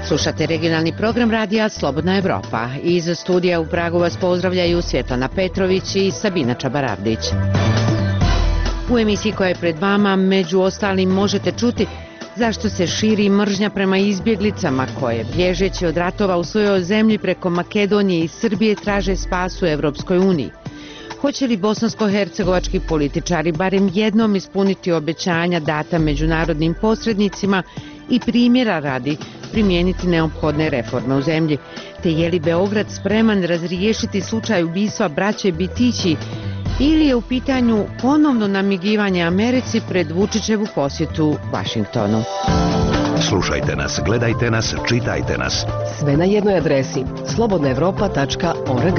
Slušate regionalni program radija Slobodna Evropa. Iz studija u Pragu vas pozdravljaju Svjetlana Petrović i Sabina Čabaravdić. U emisiji koja je pred vama, među ostalim, možete čuti zašto se širi mržnja prema izbjeglicama koje, bježeći od ratova u svojoj zemlji preko Makedonije i Srbije, traže spas u Evropskoj uniji. Hoće li bosansko-hercegovački političari barem jednom ispuniti obećanja data međunarodnim posrednicima i primjera radi primijeniti neophodne reforme u zemlji, te je li Beograd spreman razriješiti slučaj ubistva braće Bitići ili je u pitanju ponovno namigivanje Americi pred Vučićevu posjetu Vašingtonu. Slušajte nas, gledajte nas, čitajte nas. Sve na jednoj adresi slobodnaevropa.org.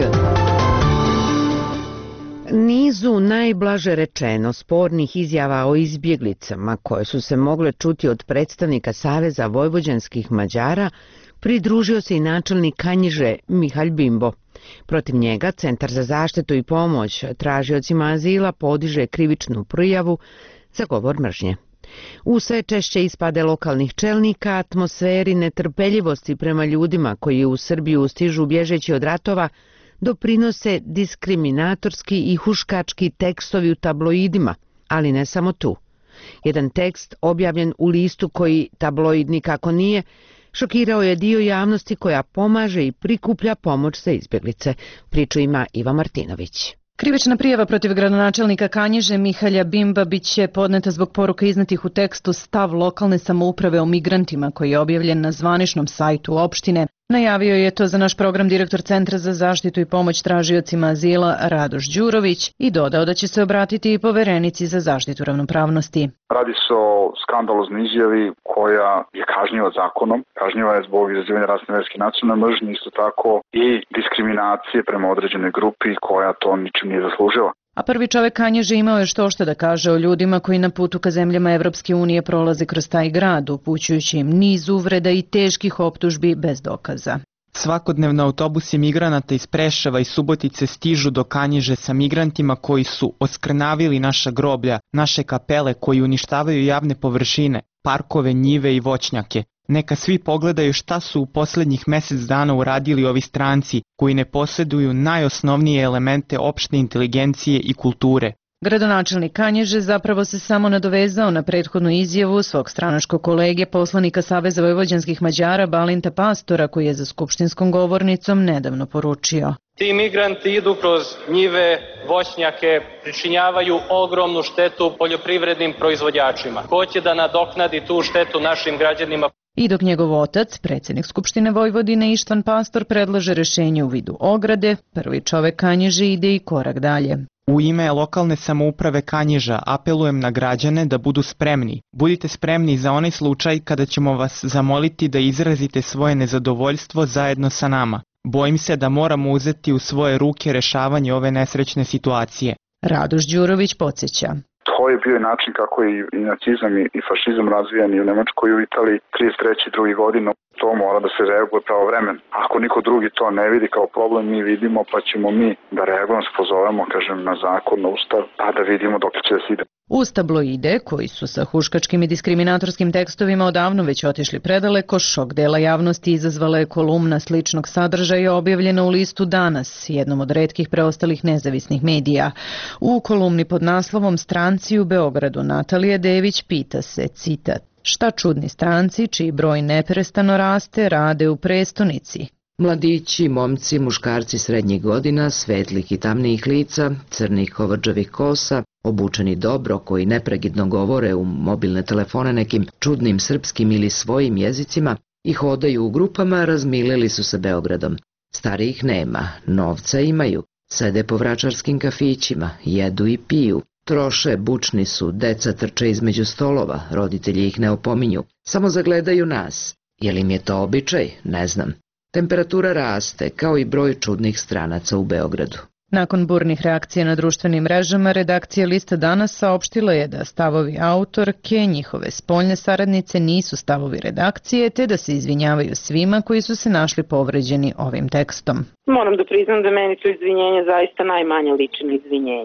Nizu najblaže rečeno spornih izjava o izbjeglicama koje su se mogle čuti od predstavnika Saveza vojvođanskih Mađara pridružio se i načelnik Kanjiže Mihalj Bimbo. Protiv njega Centar za zaštitu i pomoć tražiocima azila podiže krivičnu prijavu za govor mržnje. U sve češće ispade lokalnih čelnika, atmosferi netrpeljivosti prema ljudima koji u Srbiju stižu bježeći od ratova, doprinose diskriminatorski i huškački tekstovi u tabloidima, ali ne samo tu. Jedan tekst objavljen u listu koji tabloid nikako nije, šokirao je dio javnosti koja pomaže i prikuplja pomoć za izbjeglice. Priču ima Iva Martinović. Krivična prijava protiv gradonačelnika Kanjiže Mihalja Bimba bit će podneta zbog poruka iznetih u tekstu Stav lokalne samouprave o migrantima koji je objavljen na zvaničnom sajtu opštine. Najavio je to za naš program direktor Centra za zaštitu i pomoć tražiocima azila Radoš Đurović i dodao da će se obratiti i poverenici za zaštitu ravnopravnosti. Radi se o skandaloznoj izjavi koja je kažnjiva zakonom. Kažnjiva je zbog izazivanja rasne, verske i nacionalne mržnje, isto tako i diskriminacije prema određenoj grupi koja to ničim nije zaslužila. A prvi čovek Kanjiže imao je što da kaže o ljudima koji na putu ka zemljama Evropske unije prolaze kroz taj grad, upućujući im niz uvreda i teških optužbi bez dokaza. Svakodnevno autobusi migranata iz Preševa i Subotice stižu do Kanjiže sa migrantima koji su oskrnavili naša groblja, naše kapele, koji uništavaju javne površine, parkove, njive i voćnjake. Neka svi pogledaju šta su u posljednjih mjesec dana uradili ovi stranci koji ne posjeduju najosnovnije elemente opšte inteligencije i kulture. Gradonačelnik Kanjiže zapravo se samo nadovezao na prethodnu izjavu svog stranačkog kolege, poslanika Saveza vojvođanskih Mađara Balinta Pastora, koji je za skupštinskom govornicom nedavno poručio. Ti migranti idu kroz njive, voćnjake, pričinjavaju ogromnu štetu poljoprivrednim proizvođačima. Ko će da nadoknadi tu štetu našim građanima? I dok njegov otac, predsjednik Skupštine Vojvodine Ištvan Pastor, predlaže rješenje u vidu ograde, prvi čovek Kanjiže ide i korak dalje. U ime lokalne samouprave Kanjiža apelujem na građane da budu spremni. Budite spremni za onaj slučaj kada ćemo vas zamoliti da izrazite svoje nezadovoljstvo zajedno sa nama. Bojim se da moramo uzeti u svoje ruke rješavanje ove nesrećne situacije. Radoš Đurović podsjeća. To je bio način kako je i nacizam i fašizam razvijan i u Nemačkoj i u Italiji 33. i 2. godinu. To mora da se reaguje pravovremeno. Ako niko drugi to ne vidi kao problem, mi vidimo, pa ćemo mi da reagujemo, spozovemo, na zakon, na ustav, pa da vidimo dok će da se ide. Uz tabloide, koji su sa huškačkim i diskriminatorskim tekstovima odavno već otišli predaleko, šok dela javnosti izazvala je kolumna sličnog sadržaja objavljena u listu Danas, jednom od retkih preostalih nezavisnih medija. U kolumni pod naslovom Stranci u Beogradu Natalija Dević pita se, citat, šta čudni stranci, čiji broj neprestano raste, rade u prestonici? Mladići, momci, muškarci srednjih godina, svetlih i tamnijih lica, crnih kovrđavih kosa, obučeni dobro, koji nepregidno govore u mobilne telefone nekim čudnim srpskim ili svojim jezicima i hodaju u grupama, razmilili su se Beogradom. Starijih nema, novca imaju, sede po vračarskim kafićima, jedu i piju. Troše, bučni su, deca trče između stolova, roditelji ih ne opominju, samo zagledaju nas. Je li im je to običaj? Ne znam. Temperatura raste, kao i broj čudnih stranaca u Beogradu. Nakon burnih reakcija na društvenim mrežama, redakcija Lista Danas saopštila je da stavovi autorke, njihove spoljne saradnice, nisu stavovi redakcije, te da se izvinjavaju svima koji su se našli povređeni ovim tekstom. Moram da priznam da meni to izvinjenje zaista najmanje liči na izvinjenje.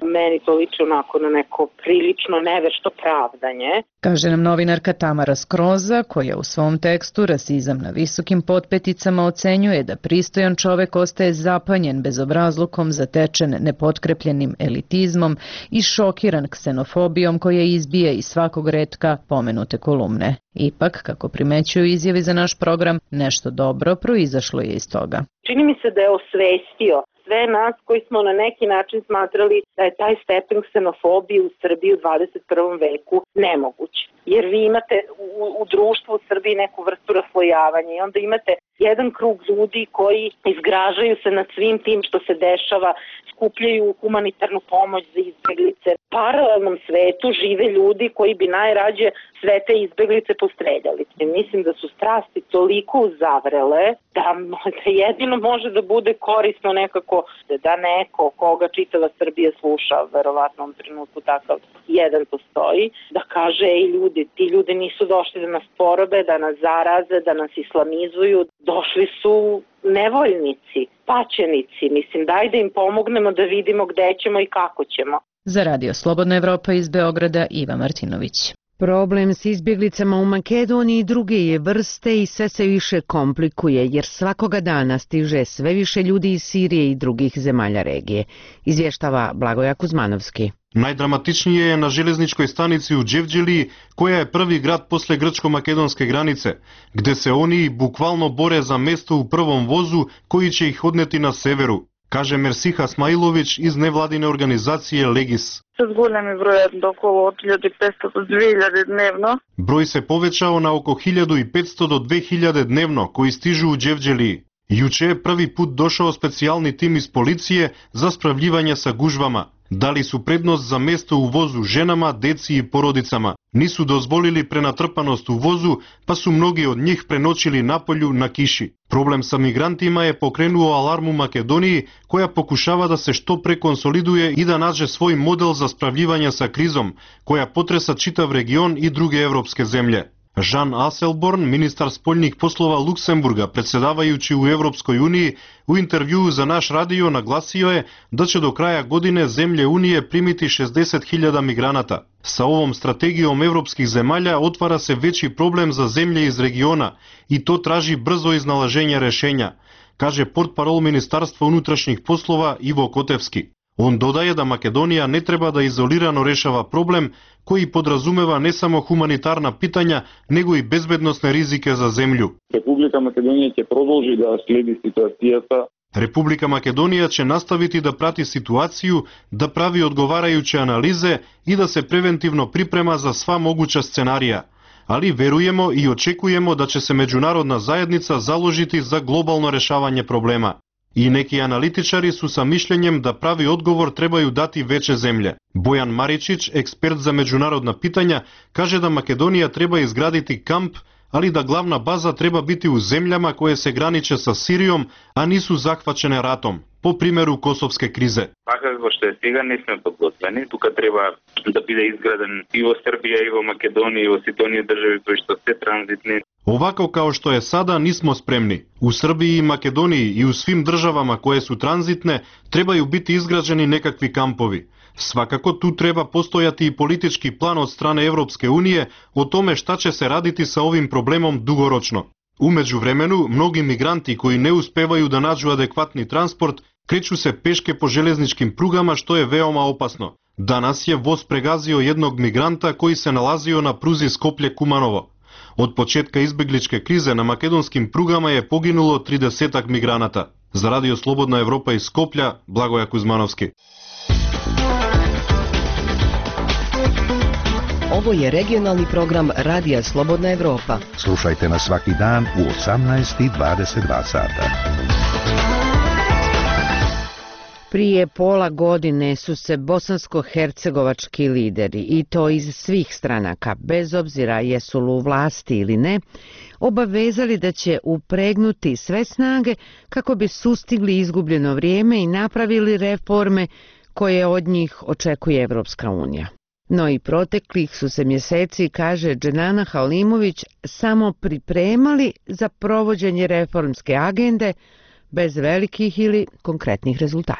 Meni to liči onako na neko prilično nevešto pravdanje. Kaže nam novinarka Tamara Skroza, koja u svom tekstu Rasizam na visokim potpeticama ocenjuje da pristojan čovek ostaje zapanjen bezobrazlukom, zatečen nepotkrepljenim elitizmom i šokiran ksenofobijom koja izbije iz svakog retka pomenute kolumne. Ipak, kako primećuju izjavi za naš program, nešto dobro proizašlo je iz toga. Čini mi se da je osvestio sve nas koji smo na neki način smatrali da je taj stepen ksenofobije u Srbiji u 21. veku nemoguć. Jer vi imate u društvu u Srbiji neku vrstu raslojavanja i onda imate jedan krug ljudi koji izgražaju se nad svim tim što se dešava, skupljaju humanitarnu pomoć za izbeglice. U paralelnom svetu žive ljudi koji bi najrađe sve te izbeglice postreljali. Mislim da su strasti toliko uzavrele da jedino može da bude korisno nekako da neko koga čitava Srbija sluša, verovatno u trenutku takav jedan postoji, da kaže ti ljudi nisu došli da nas porobe, da nas zaraze, da nas islamizuju, došli su nevoljnici, paćenici. Mislim, daj da im pomognemo da vidimo gde ćemo i kako ćemo. Za Radio Slobodna Evropa iz Beograda, Iva Martinović. Problem s izbjeglicama u Makedoniji druge je vrste i sve se više komplikuje, jer svakoga dana stiže sve više ljudi iz Sirije i drugih zemalja regije. Izvještava Blagoja Kuzmanovski. Najdramatičnije je na železničkoj stanici u Đevđeliji, koja je prvi grad posle grčko-makedonske granice, gde se oni bukvalno bore za mesto u prvom vozu koji će ih odneti na severu, kaže Mersiha Smailović iz nevladine organizacije Legis. С големи број до околу 1500 до 2000 дневно. Број се повечао на око 1500 до 2000 дневно кои стижу у Đevđeliji. Јуче е први пут дошао специјални тим из полиције за справљивање са гужвама. Дали су предност за место у возу женама, деци и породицама. Нису дозволили пренатрпаност у возу, па су многи од нив преночили наполју на киши. Проблем са мигрантима е покренуо аларм у Македонiji, која покушава да се што преконсолидуе и да наđe свој модел за справљивање са кризом, која потреса читав регион и други европске земље. Жан Аселборн, министар спољних послова Луксембурга, председавајуći у Европској Унiji, у интервјуу за наш радио нагласио е да ќе до краја године земље Унije примити 60.000 миграната. Sa ovom strategijom evropskih zemalja otvara se veći problem za zemlje iz regiona i to traži brzo iznalaženje rešenja, kaže portparol Ministarstva unutrašnjih poslova Ivo Kotevski. On dodaje da Makedonija ne treba da izolirano rešava problem koji podrazumeva ne samo humanitarna pitanja, nego i bezbednosne rizike za zemlju. Република Македонија ќе продолжи да следи ситуацијата. Република Македонија ќе наставити да прати ситуацију, да прави одговарајуće анализе и да се превентивно припрема за сва могуća сценарија. Ali verujemo i očekujemo da će se međunarodna zajednica založiti za globalno rešavanje problema. I neki analitičari su sa mišljenjem da pravi odgovor trebaju dati veće zemlje. Bojan Maričić, ekspert za međunarodna pitanja, kaže da Makedonija treba izgraditi kamp, ali da glavna baza treba biti u zemljama koje se graniče sa Sirijom, a nisu zahvaćene ratom, po primjeru kosovske krize. Така како што е сега не сме подготвени, тука треба да биде изграден и во Србија, и во Македонија, и во сите оние држави кои што се транзитни. Ovako kao što je sada nismo spremni. U Srbiji i Makedoniji i u svim državama koje su tranzitne trebaju biti izgrađeni nekakvi kampovi. Svakako tu treba postojati i politički plan od strane Evropske unije o tome šta će se raditi sa ovim problemom dugoročno. U međuvremenu, mnogi migranti koji ne uspevaju da nađu adekvatni transport kreću se peške po železničkim prugama što je veoma opasno. Danas je voz pregazio jednog migranta koji se nalazio na pruzi Skoplje-Kumanovo. Od početka izbegličke krize na makedonskim prugama je poginulo 30 migranata. Za Radio Slobodna Evropa iz Skoplja, Blagoja Kuzmanovski. Ovo je regionalni program Radija Slobodna Evropa. Slušajte nas svaki dan u 18:22 sata. Prije pola godine su se bosansko-hercegovački lideri, i to iz svih stranaka, bez obzira jesu li u vlasti ili ne, obavezali da će upregnuti sve snage kako bi sustigli izgubljeno vrijeme i napravili reforme koje od njih očekuje Evropska unija. No i proteklih su se mjeseci, kaže Dženana Halimović, samo pripremali za provođenje reformske agende bez velikih ili konkretnih rezultata.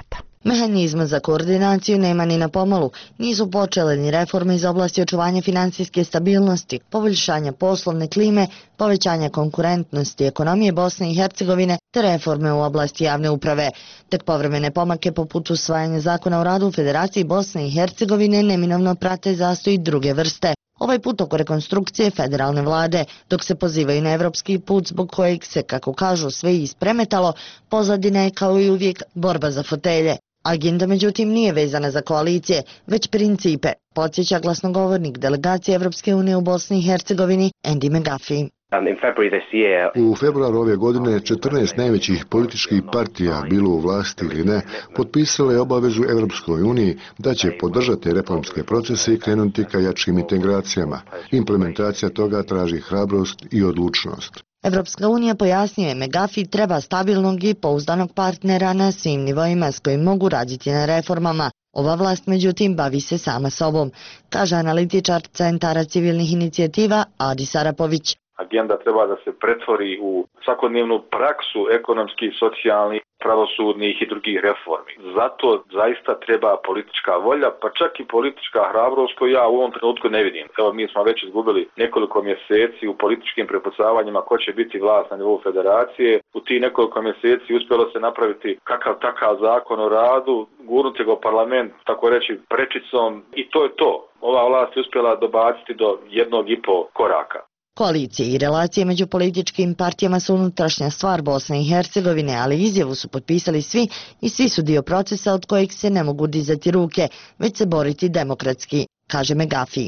Mehanizma za koordinaciju nema ni na pomolu, nisu počele ni reforme iz oblasti očuvanja financijske stabilnosti, poboljšanja poslovne klime, povećanja konkurentnosti ekonomije Bosne i Hercegovine te reforme u oblasti javne uprave. Tek povremene pomake poput usvajanja zakona o radu u Federaciji Bosne i Hercegovine neminovno prate zastoj druge vrste. Ovaj put oko rekonstrukcije federalne vlade, dok se pozivaju na evropski put zbog kojeg se, kako kažu, sve ispremetalo, pozadina je kao i uvijek borba za fotelje. Agenda međutim nije vezana za koalicije, već principe, podsjeća glasnogovornik delegacije Evropske unije u Bosni i Hercegovini Andy McGuffie. U februaru ove godine 14 najvećih političkih partija, bilo u vlasti ili ne, potpisale obavezu Evropskoj uniji da će podržati reformske procese i krenuti ka jačim integracijama. Implementacija toga traži hrabrost i odlučnost. Evropska unija, pojasnio je McGuffie, treba stabilnog i pouzdanog partnera na svim nivoima s kojim mogu raditi na reformama. Ova vlast, međutim, bavi se sama sobom, kaže analitičar Centara civilnih inicijativa Adis Arapović. Agenda treba da se pretvori u svakodnevnu praksu ekonomskih, socijalnih, pravosudnih i drugih reformi. Zato zaista treba politička volja, pa čak i politička hrabrost koju ja u ovom trenutku ne vidim. Evo, mi smo već izgubili nekoliko mjeseci u političkim prepucavanjima ko će biti vlast na nivou federacije. U tih nekoliko mjeseci uspjelo se napraviti kakav takav zakon o radu, gurnuti ga u parlament, tako reći, prečicom i to je to. Ova vlast je uspjela dobaciti do 1,5 koraka. Koalicije i relacije među političkim partijama su unutrašnja stvar Bosne i Hercegovine, ali izjavu su potpisali svi i svi su dio procesa od kojeg se ne mogu dizati ruke, već se boriti demokratski, kaže McGuffie.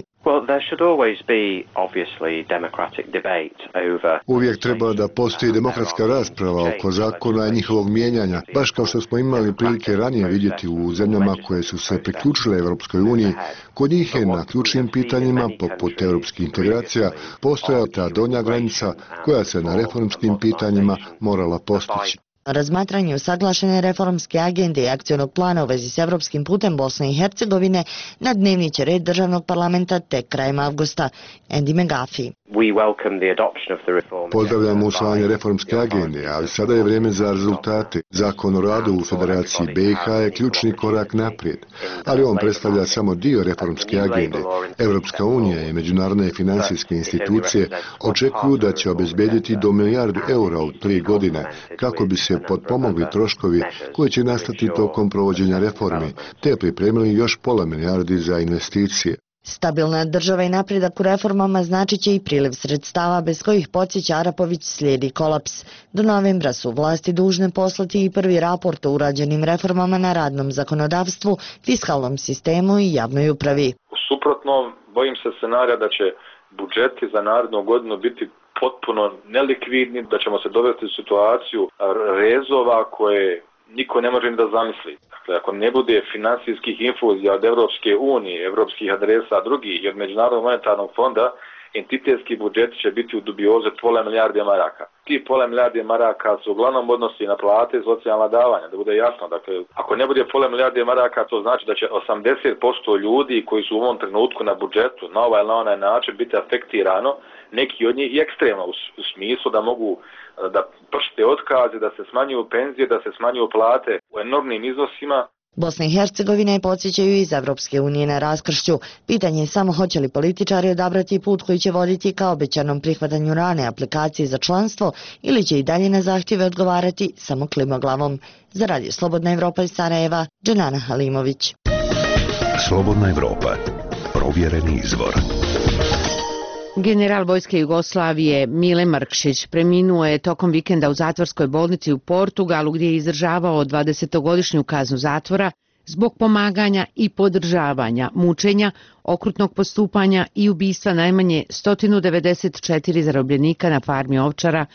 Uvijek treba da postoji demokratska rasprava oko zakona i njihovog mijenjanja, baš kao što smo imali prilike ranije vidjeti u zemljama koje su se priključile Evropskoj uniji. Kod njih je na ključnim pitanjima, poput evropskih integracija, postojala ta donja granica koja se na reformskim pitanjima morala postići. Razmatranje usaglašene reformske agende i akcionog plana u vezi s evropskim putem Bosne i Hercegovine na dnevni će red državnog parlamenta tek krajem avgusta. Andy McGuffie. Pozdravljamo usvajanje reformske agende, ali sada je vrijeme za rezultate. Zakon o radu u Federaciji BiH je ključni korak naprijed, ali on predstavlja samo dio reformske agende. Evropska unija i međunarodne financijske institucije očekuju da će obezbediti do milijardu eura u 3 godine kako bi se potpomogli troškovi koji će nastati tokom provođenja reformi, te pripremili još pola milijardi za investicije. Stabilna država i napredak u reformama značit će i priliv sredstava bez kojih, podsjeća Arapović, slijedi kolaps. Do novembra su vlasti dužne poslati i prvi raport o urađenim reformama na radnom zakonodavstvu, fiskalnom sistemu i javnoj upravi. U suprotnom, bojim se scenarija da će budžeti za narednu godinu biti potpuno nelikvidni, da ćemo se dovesti u situaciju rezova koje niko ne može ni da zamisli. Dakle, ako ne bude finansijskih infuzija od Evropske unije, evropskih adresa drugih i od Međunarodnog monetarnog fonda, entitetski budžet će biti u dubioze pola milijarde maraka. Ti pola milijarde maraka se uglavnom odnosi na plate i socijalna davanja, da bude jasno. Dakle, ako ne bude pola milijarde maraka, to znači da će 80% ljudi koji su u ovom trenutku na budžetu na ovaj ili na onaj način biti afektirano, neki od njih i ekstremno u smislu da mogu da pršte otkaze, da se smanjuju penzije, da se smanjuju plate u enormnim iznosima. Bosna i Hercegovina je, podsjećaju iz Evropske unije, na raskršću. Pitanje je samo hoće li političari odabrati put koji će voditi ka obećanom prihvatanju rane aplikacije za članstvo ili će i dalje na zahtjeve odgovarati samo klimoglavom. Za Radio Slobodna Evropa iz Sarajeva, Dženana Halimović. Slobodna Evropa. Provjereni izvor. General vojske Jugoslavije Mile Mrkšić preminuo je tokom vikenda u zatvorskoj bolnici u Portugalu gdje je izdržavao 20-godišnju kaznu zatvora zbog pomaganja i podržavanja mučenja, okrutnog postupanja i ubistva najmanje 194 zarobljenika na farmi Ovčara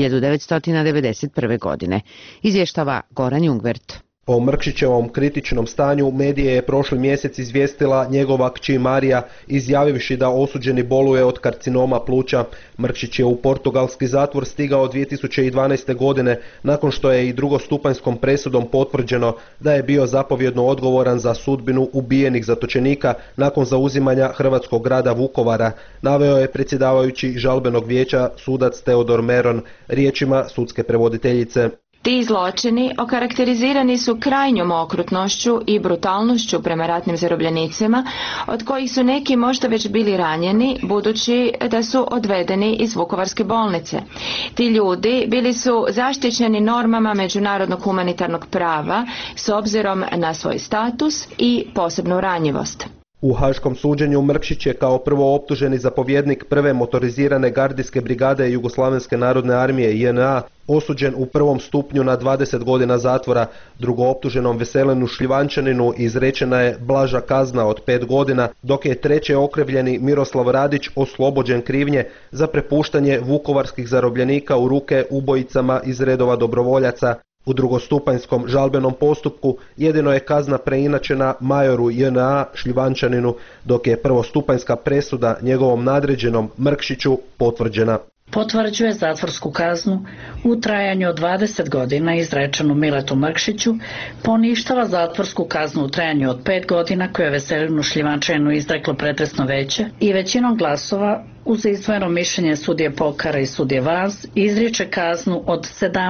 1991. godine. Izvještava Goran Jungvert. O Mrkšićevom kritičnom stanju medije je prošli mjesec izvijestila njegova kći Marija, izjavivši da osuđeni boluje od karcinoma pluća. Mrkšić je u portugalski zatvor stigao 2012. godine, nakon što je i drugostupanjskom presudom potvrđeno da je bio zapovjedno odgovoran za sudbinu ubijenih zatočenika nakon zauzimanja hrvatskog grada Vukovara, naveo je predsjedavajući žalbenog vijeća sudac Teodor Meron riječima sudske prevoditeljice. Ti zločini okarakterizirani su krajnjom okrutnošću i brutalnošću prema ratnim zarobljenicima, od kojih su neki možda već bili ranjeni, budući da su odvedeni iz Vukovarske bolnice. Ti ljudi bili su zaštićeni normama međunarodnog humanitarnog prava s obzirom na svoj status i posebnu ranjivost. U haškom suđenju Mrkšić je kao prvo optuženi zapovjednik prve motorizirane gardijske brigade Jugoslavenske narodne armije JNA osuđen u prvom stupnju na 20 godina zatvora. Drugooptuženom Veselinu Šljivančaninu izrečena je blaža kazna od 5 godina, dok je treće okrivljeni Miroslav Radić oslobođen krivnje za prepuštanje vukovarskih zarobljenika u ruke ubojicama iz redova dobrovoljaca. U drugostupanjskom žalbenom postupku jedino je kazna preinačena majoru JNA Šljivančaninu, dok je prvostupanjska presuda njegovom nadređenom Mrkšiću potvrđena. Potvrđuje zatvorsku kaznu u trajanju od 20 godina izrečenu Miletu Mrkšiću, poništava zatvorsku kaznu u trajanju od 5 godina koju je Veselinu Šljivančaninu izreklo pretresno veće i većinom glasova uz izdvojeno mišljenje sudije Pokara i sudije Vaz izriče kaznu od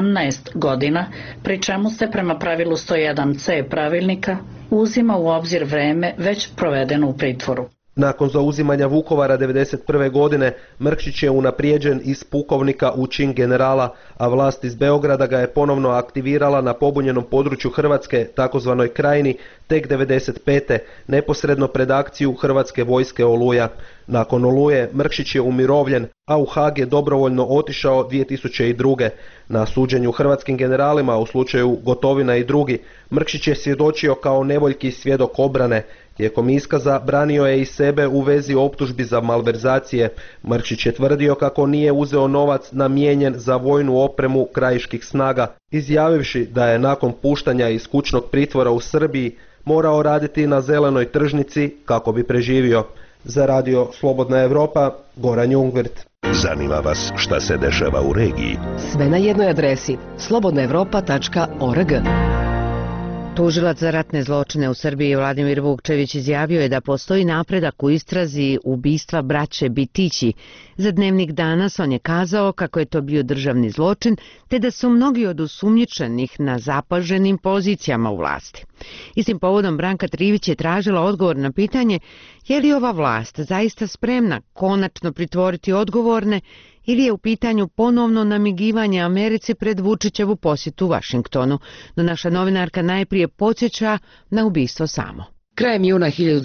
17 godina, pri čemu se prema pravilu 101c pravilnika uzima u obzir vreme već provedeno u pritvoru. Nakon zauzimanja Vukovara 1991. godine Mrkšić je unaprijeđen iz pukovnika u čin generala, a vlast iz Beograda ga je ponovno aktivirala na pobunjenom području Hrvatske, takozvanoj Krajini, tek 1995. neposredno pred akciju Hrvatske vojske Oluja. Nakon Oluje Mrkšić je umirovljen, a u Haag je dobrovoljno otišao 2002. Na suđenju hrvatskim generalima u slučaju Gotovina i drugi, Mrkšić je svjedočio kao nevoljki svjedok obrane. Tijekom iskaza branio je i sebe u vezi optužbi za malverzacije. Mrkšić je tvrdio kako nije uzeo novac namijenjen za vojnu opremu krajiških snaga, izjavivši da je nakon puštanja iz kućnog pritvora u Srbiji morao raditi na zelenoj tržnici kako bi preživio. Za radio Slobodna Evropa, Goran Jungwirth. Zanima vas šta se dešava u regiji? Sve na jednoj adresi slobodnaevropa.org. Tužilac za ratne zločine u Srbiji Vladimir Vukčević izjavio je da postoji napredak u istrazi ubistva braće Bitići. Za Dnevnik Danas on je kazao kako je to bio državni zločin, te da su mnogi od osumnjičenih na zapaženim pozicijama u vlasti. Istim povodom Branka Trivić je tražila odgovor na pitanje je li ova vlast zaista spremna konačno pritvoriti odgovorne ili je u pitanju ponovno namigivanje Americi pred Vučićevu posjetu Vašingtonu, no naša novinarka najprije podsjeća na ubistvo samo. Krajem juna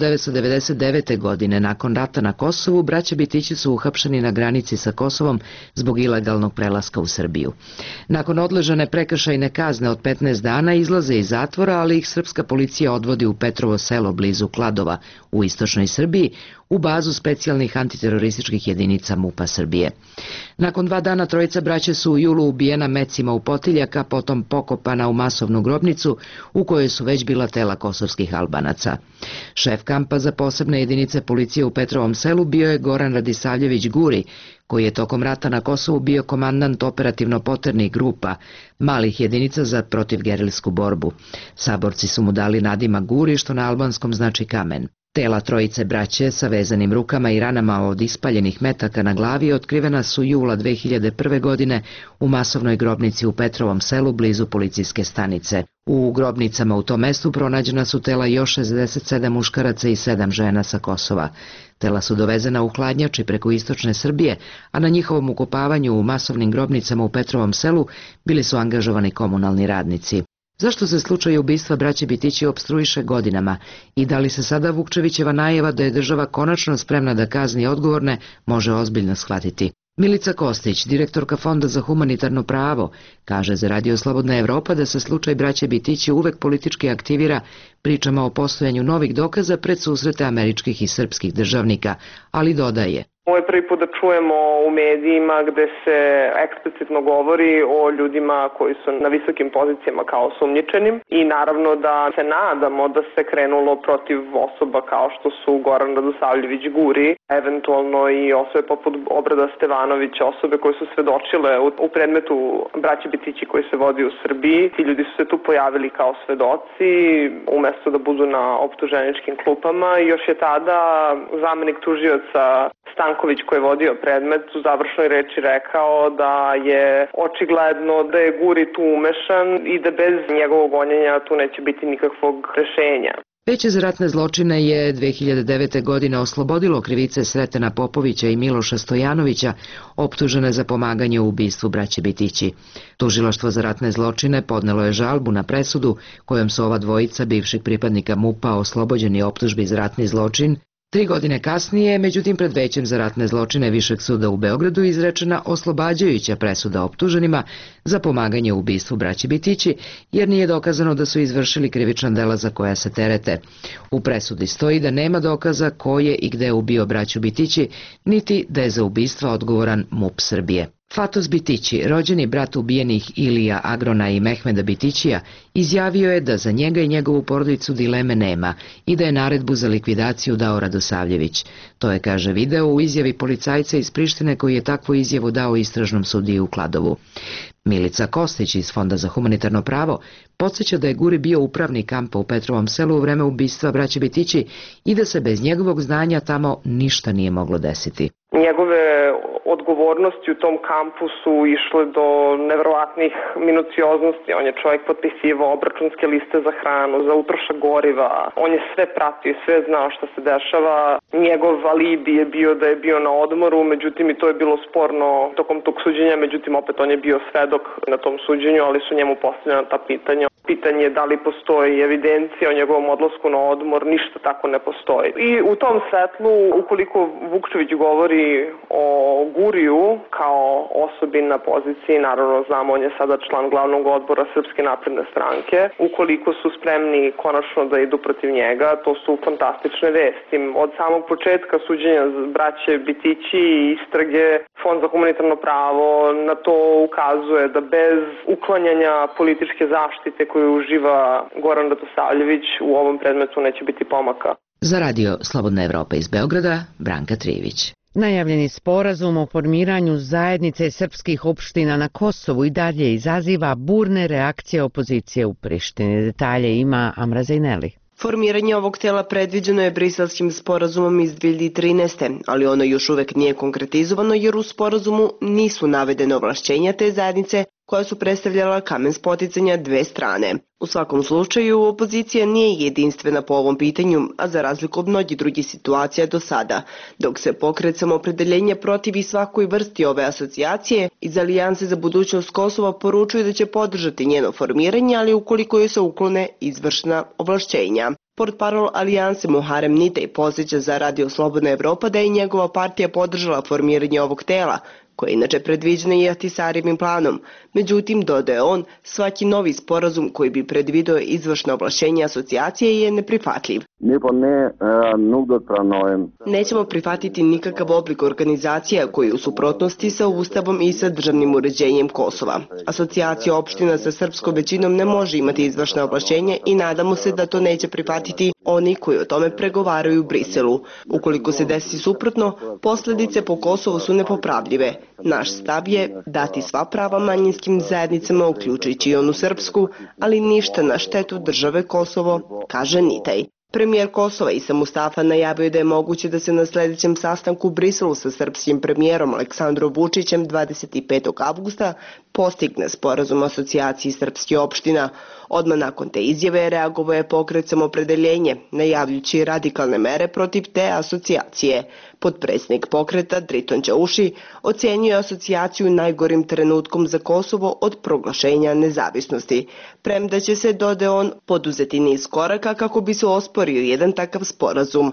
1999. godine, nakon rata na Kosovu, braća Bitići su uhapšeni na granici sa Kosovom zbog ilegalnog prelaska u Srbiju. Nakon odležane prekršajne kazne od 15 dana izlaze iz zatvora, ali ih srpska policija odvodi u Petrovo selo blizu Kladova u istočnoj Srbiji, u bazu specijalnih antiterorističkih jedinica MUP-a Srbije. Nakon 2 dana trojica braće su u julu ubijena mecima u Potiljak, a potom pokopana u masovnu grobnicu u kojoj su već bila tela kosovskih Albanaca. Šef kampa za posebne jedinice policije u Petrovom selu bio je Goran Radisavljević Guri, koji je tokom rata na Kosovu bio komandant operativno-poternih grupa, malih jedinica za protivgerilsku borbu. Saborci su mu dali nadimak Guri, što na albanskom znači kamen. Tela trojice braće sa vezanim rukama i ranama od ispaljenih metaka na glavi otkrivena su jula 2001. godine u masovnoj grobnici u Petrovom selu blizu policijske stanice. U grobnicama u tom mestu pronađena su tela još 67 muškaraca i 7 žena sa Kosova. Tela su dovezena u hladnjači preko istočne Srbije, a na njihovom ukopavanju u masovnim grobnicama u Petrovom selu bili su angažovani komunalni radnici. Zašto se slučaj ubistva braće Bitići opstruiše godinama i da li se sada Vukčevićeva najava da je država konačno spremna da kazni odgovorne može ozbiljno shvatiti? Milica Kostić, direktorka Fonda za humanitarno pravo, kaže za radio Slobodna Evropa da se slučaj braće Bitići uvek politički aktivira pričama o postojanju novih dokaza pred susrete američkih i srpskih državnika, ali dodaje: Ovo je prvi put da čujemo u medijima gde se eksplicitno govori o ljudima koji su na visokim pozicijama kao osumnjičenim i naravno da se nadamo da se krenulo protiv osoba kao što su Goran Radosavljević Guri, eventualno i osobe poput Obrada Stevanovića, osobe koje su svedočile u predmetu braće Bitići koji se vodi u Srbiji. Ti ljudi su se tu pojavili kao svedoci, umesto mesto da budu na optuženičkim klupama. Još je tada zamenik tužioca Stanković, koji je vodio predmet, u završnoj reči rekao da je očigledno da je Guri tu umešan i da bez njegovog gonjenja tu neće biti nikakvog rešenja. Veće za ratne zločine je 2009. godine oslobodilo krivice Sretena Popovića i Miloša Stojanovića, optužene za pomaganje u ubistvu braće Bitići. Tužilaštvo za ratne zločine podnelo je žalbu na presudu kojom su ova dvojica bivših pripadnika MUP-a oslobođeni optužbi za ratni zločin. 3 godine kasnije, međutim pred Većem za ratne zločine Višeg suda u Beogradu izrečena oslobađajuća presuda optuženima za pomaganje u ubistvu braće Bitići, jer nije dokazano da su izvršili krivična dela za koja se terete. U presudi stoji da nema dokaza ko je i gde ubio braću Bitići, niti da je za ubistva odgovoran MUP Srbije. Fatos Bitići, rođeni brat ubijenih Ilija Agrona i Mehmeda Bitićija, izjavio je da za njega i njegovu porodicu dileme nema i da je naredbu za likvidaciju dao Radosavljević. To je, kaže video, u izjavi policajca iz Prištine koji je takvu izjavu dao istražnom sudiji u Kladovu. Milica Kostić iz Fonda za humanitarno pravo podsjeća da je Guri bio upravnik kampa u Petrovom selu u vreme ubistva braće Bitići i da se bez njegovog znanja tamo ništa nije moglo desiti. Njegove odgovornosti u tom kampu su išle do neverovatnih minucioznosti. On je čovjek potpisivao obračunske liste za hranu, za utrošak goriva. On je sve pratio, sve znao što se dešava. Njegov alibi je bio da je bio na odmoru, međutim i to je bilo sporno tokom tog suđenja, međutim opet on je bio svedok na tom suđenju, ali su njemu postavljena ta pitanja. Pitanje je da li postoji evidencija o njegovom odlasku na odmor, ništa tako ne postoji. I u tom svetlu, ukoliko Vukčević govori o Guriju kao osobi na poziciji, naravno znamo, on je sada član glavnog odbora Srpske napredne stranke, ukoliko su spremni konačno da idu protiv njega, to su fantastične vesti. Od samog početka suđenja braće Bitići i istrage, Fond za humanitarno pravo na to ukazuje da bez uklanjanja političke zaštite koju uživa Goran Radosavljević u ovom predmetu neće biti pomaka. Za radio Slobodna Evropa iz Beograda, Branka Trijević. Najavljeni sporazum o formiranju zajednice srpskih opština na Kosovu i dalje izaziva burne reakcije opozicije u Prištini. Detalje ima Amra Zajneli. Formiranje ovog tela predviđeno je Briselskim sporazumom iz 2013. ali ono još uvek nije konkretizovano jer u sporazumu nisu navedene ovlašćenja te zajednice koja su predstavljala kamen spoticanja dve strane. U svakom slučaju, opozicija nije jedinstvena po ovom pitanju, a za razliku od mnogih drugih situacija do sada. Dok se pokret Samoopredeljenja protivi svakoj vrsti ove asocijacije, iz Alijanse za budućnost Kosova poručuju da će podržati njeno formiranje, ali ukoliko joj se uklone izvršna ovlašćenja. Portparol Alijanse Muharem Nitej podsjeća za radio Slobodna Evropa da je njegova partija podržala formiranje ovog tela, koje je inače predviđeno i Ahtisarjevim planom. Međutim, dodaje on, svaki novi sporazum koji bi predvideo izvršno ovlašćenje asocijacije je neprihvatljiv. Nećemo prihvatiti nikakav oblik organizacija koji je u suprotnosti sa Ustavom i sa državnim uređenjem Kosova. Asocijacija opština sa srpskom većinom ne može imati izvršna ovlašćenja i nadamo se da to neće prihvatiti oni koji o tome pregovaraju u Briselu. Ukoliko se desi suprotno, posljedice po Kosovu su nepopravljive. Naš stav je dati sva prava manjinskim zajednicama, uključujući i onu srpsku, ali ništa na štetu države Kosovo, kaže Nitej. Premijer Kosova Isa Mustafa najavio da je moguće da se na sljedećem sastanku u Briselu sa srpskim premijerom Aleksandrom Vučićem 25. avgusta postigne sporazum o asocijaciji srpskih opština. Odmah nakon te izjave reagovao je pokret Samoopredeljenje, najavljujući radikalne mere protiv te asocijacije. Potpredsjednik pokreta Driton Đauši ocenjuje asocijaciju najgorim trenutkom za Kosovo od proglašenja nezavisnosti. Premda će se, dodaje on, poduzeti niz koraka kako bi se osporio jedan takav sporazum.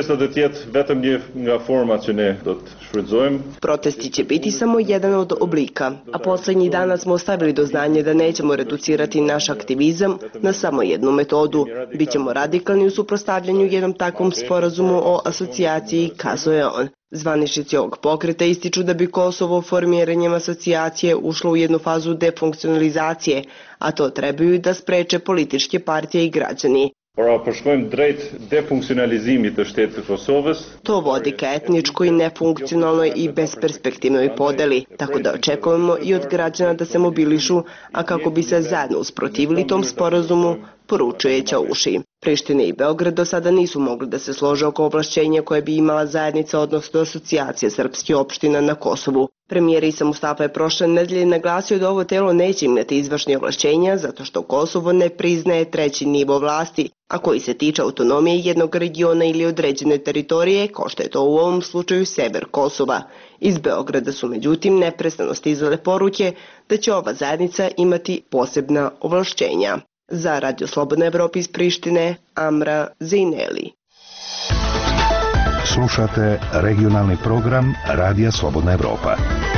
Protesti će biti samo jedan od oblika, a posljednjih dana smo ostavili do znanja da nećemo reducirati naš aktivizam na samo jednu metodu. Bićemo radikalni u suprotstavljanju jednom takvom sporazumu o asocijaciji, kazuje on. Zvaničnici ovog pokreta ističu da bi Kosovo formiranjem asocijacije ušlo u jednu fazu defunkcionalizacije, a to trebaju da spreče političke partije i građani. To vodi ka etničkoj, nefunkcionalnoj i besperspektivnoj podeli, tako da očekujemo i od građana da se mobilišu, a kako bi se zajedno usprotivili tom sporazumu, poručuje Ćauši. Priština i Beograd do sada nisu mogli da se slože oko ovlašćenja koje bi imala zajednica, odnosno asocijacija srpskih opština na Kosovu. Premijer Isa Mustafa je prošle nedelje naglasio da ovo telo neće imati izvršne ovlašćenja zato što Kosovo ne priznaje treći nivo vlasti, a koji se tiče autonomije jednog regiona ili određene teritorije, kao što je to u ovom slučaju sever Kosova. Iz Beograda su međutim neprestano stizale poruke da će ova zajednica imati posebna ovlašćenja. Za Radio Slobodna Evropa iz Prištine, Amra Zejneli. Slušate regionalni program Radija Slobodna Evropa.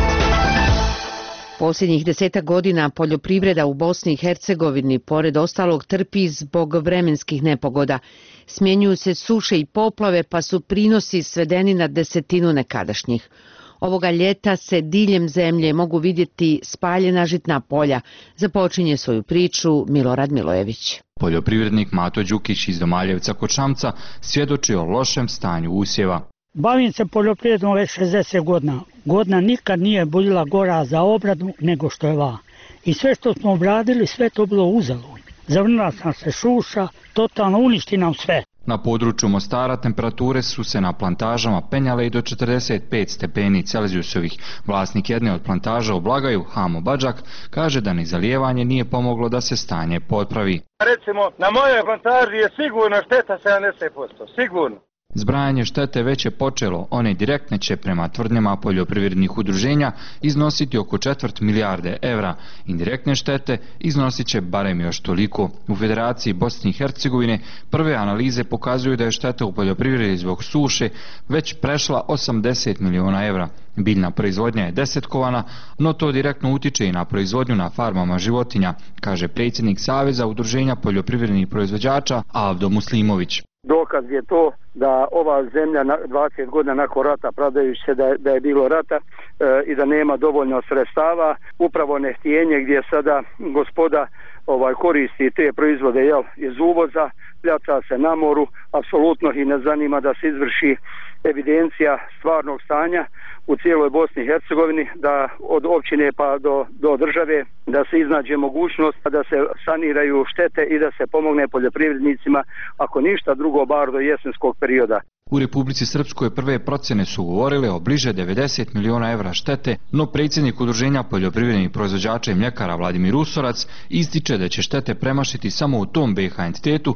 Posljednjih 10 godina poljoprivreda u Bosni i Hercegovini pored ostalog trpi zbog vremenskih nepogoda. Smjenjuju se suše i poplave pa su prinosi svedeni na desetinu nekadašnjih. Ovoga ljeta se diljem zemlje mogu vidjeti spaljena žitna polja. Započinje svoju priču Milorad Milojević. Poljoprivrednik Mato Đukić iz Domaljevca kod Šamca svjedoči o lošem stanju usjeva. Bavim se poljoprivredom već 60 godina. Godina nikad nije bila gora za obradu nego što je ova. I sve što smo obradili, sve to bilo uzalud. Zavrnila sam se šuša, totalno uništi nam sve. Na području Mostara temperature su se na plantažama penjale i do 45 stepeni Celzijusovih. Vlasnik jedne od plantaža u Blagaju, Hamo Badžak, kaže da ni zalijevanje nije pomoglo da se stanje popravi. Recimo, na mojoj plantaži je sigurno šteta 70%, sigurno. Zbrajanje štete već je počelo, one direktne će prema tvrdnjama poljoprivrednih udruženja iznositi oko 250 milijarde evra. Indirektne štete iznosit će barem još toliko. U Federaciji Bosne i Hercegovine prve analize pokazuju da je šteta u poljoprivredi zbog suše već prešla 80 miliona evra. Biljna proizvodnja je desetkovana, no to direktno utiče i na proizvodnju na farmama životinja, kaže predsjednik Saveza udruženja poljoprivrednih proizvođača Avdo Muslimović. Dokaz je to da ova zemlja 20 godina nakon rata, pravdajući se da je bilo rata i da nema dovoljno sredstava, upravo nehtijenje gdje sada gospoda koristi te proizvode iz uvoza, pljača se na moru, apsolutno ih ne zanima da se izvrši evidencija stvarnog stanja u cijeloj Bosni i Hercegovini, da od općine pa do države da se iznađe mogućnost da se saniraju štete i da se pomogne poljoprivrednicima, ako ništa drugo, bar do jesenskog perioda. U Republici Srpskoj prve procjene su govorile o bliže 90 miliona evra štete, no predsjednik udruženja poljoprivrednih proizvođača i mljekara Vladimir Usorac ističe da će štete premašiti samo u tom BiH entitetu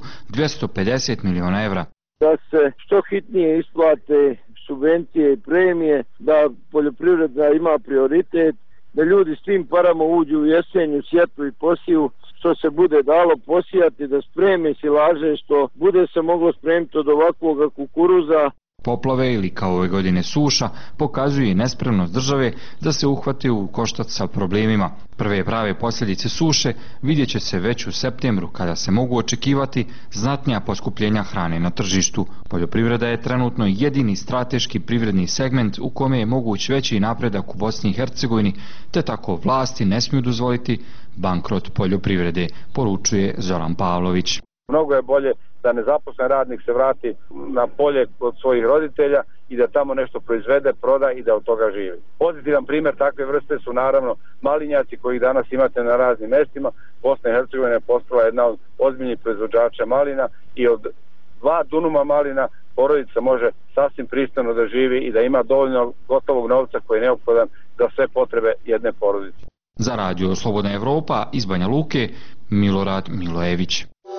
250 miliona evra. Da se što hitnije isplate subvencije i premije, da poljoprivreda ima prioritet, da ljudi s tim parama uđu u jesenju, sjetvu i posiju, što se bude dalo posijati, da spreme silaže, što bude se moglo spremiti od ovakvoga kukuruza. Poplave ili kao ove godine suša pokazuju i nespremnost države da se uhvati u koštac sa problemima. Prve prave posljedice suše vidjet će se već u septembru kada se mogu očekivati znatnija poskupljenja hrane na tržištu. Poljoprivreda je trenutno jedini strateški privredni segment u kome je moguć veći napredak u Bosni i Hercegovini, te tako vlasti ne smiju dozvoliti bankrot poljoprivrede, poručuje Zoran Pavlović. Mnogo je bolje da nezaposlen radnik se vrati na polje kod svojih roditelja i da tamo nešto proizvede, proda i da od toga živi. Pozitivan primjer takve vrste su naravno malinjaci koji danas imate na raznim mestima. Bosna i Hercegovina je postala jedna od ozbiljnih proizvođača malina i od 2 dunuma malina porodica može sasvim pristojno da živi i da ima dovoljno gotovog novca koji je neophodan za sve potrebe jedne porodice. Za Radio Slobodna Evropa iz Banja Luke, Milorad Milojević.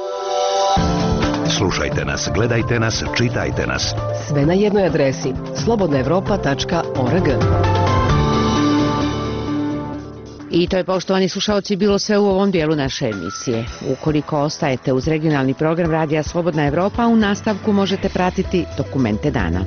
Slušajte nas, gledajte nas, čitajte nas. Sve na jednoj adresi slobodnaevropa.org. I to je, poštovani slušalci, bilo sve u ovom dijelu naše emisije. Ukoliko ostajete uz regionalni program Radija Slobodna Evropa, u nastavku možete pratiti dokumente dana.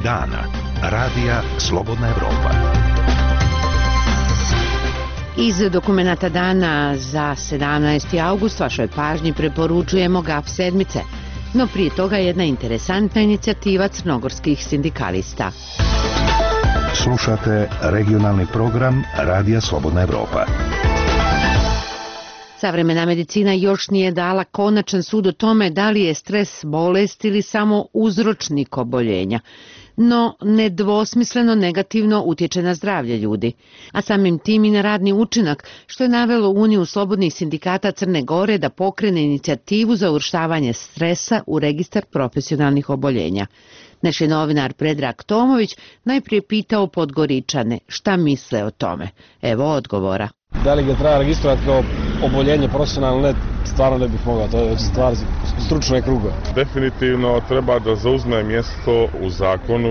dana. Radija Slobodna Evropa. Iz dokumenata dana za 17. august vašoj pažnji preporučujemo GAF sedmice, no prije toga jedna interesantna inicijativa crnogorskih sindikalista. Slušate regionalni program Radija Slobodna Evropa. Savremena medicina još nije dala konačan sud o tome da li je stres bolest ili samo uzročnik oboljenja, no nedvosmisleno negativno utječe na zdravlje ljudi, a samim tim i na radni učinak, što je navelo Uniju slobodnih sindikata Crne Gore da pokrene inicijativu za uvrštavanje stresa u registar profesionalnih oboljenja. Naš je novinar Predrag Tomović najprije pitao Podgoričane šta misle o tome. Evo odgovora. Da li ga treba registrovati kao oboljenje profesionalno, ne, stvarno ne bih mogao, to je stvar stručnog kruga. Definitivno treba da zauzme mjesto u zakonu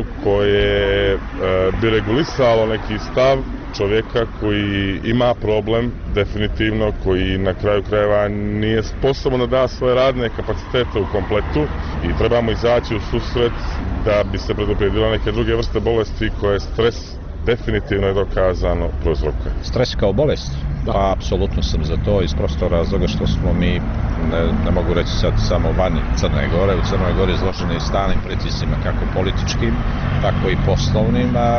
koje bi regulisalo neki stav čovjeka koji ima problem, definitivno, koji na kraju krajeva nije sposoban da da svoje radne kapacitete u kompletu i trebamo izaći u susret da bi se preduprijedilo neke druge vrste bolesti koje stres definitivno je dokazano prouzrokuje. Stres kao bolest? Pa, apsolutno sam za to iz prostog razloga što smo mi, ne mogu reći sad samo vani Crne Gore, u Crnoj Gori izloženi stalnim pritiscima, kako političkim, tako i poslovnim, a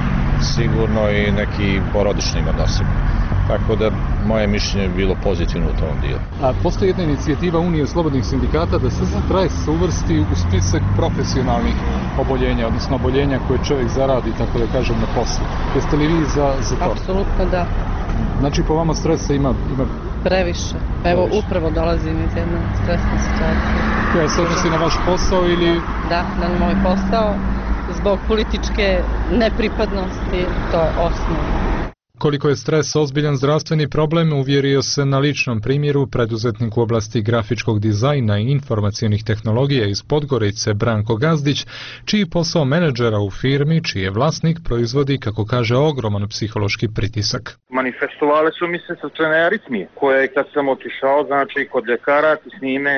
sigurno i neki porodičnim odnosima. Tako da moje mišljenje je bilo pozitivno u tom dijelu. A postoji jedna inicijativa Unije slobodnih sindikata da se stres uvrsti u spisak profesionalnih oboljenja, odnosno oboljenja koje čovjek zaradi, tako da kažem, na poslu. Jeste li vi za to? Apsolutno da. Znači po vama stresa ima... Previše. Evo upravo dolazim iz jedne stresne situacije. Koja se odnosi na vaš posao ili... Da, na moj posao. Zbog političke nepripadnosti, to je osnovno. Koliko je stres ozbiljan zdravstveni problem, uvjerio se na ličnom primjeru preduzetnik u oblasti grafičkog dizajna i informacionih tehnologija iz Podgorice Branko Gazdić, čiji posao menadžera u firmi, čiji je vlasnik, proizvodi, kako kaže, ogroman psihološki pritisak. Manifestovale su mi se srčane aritmije, koje kad sam otišao, znači kod ljekara ti snime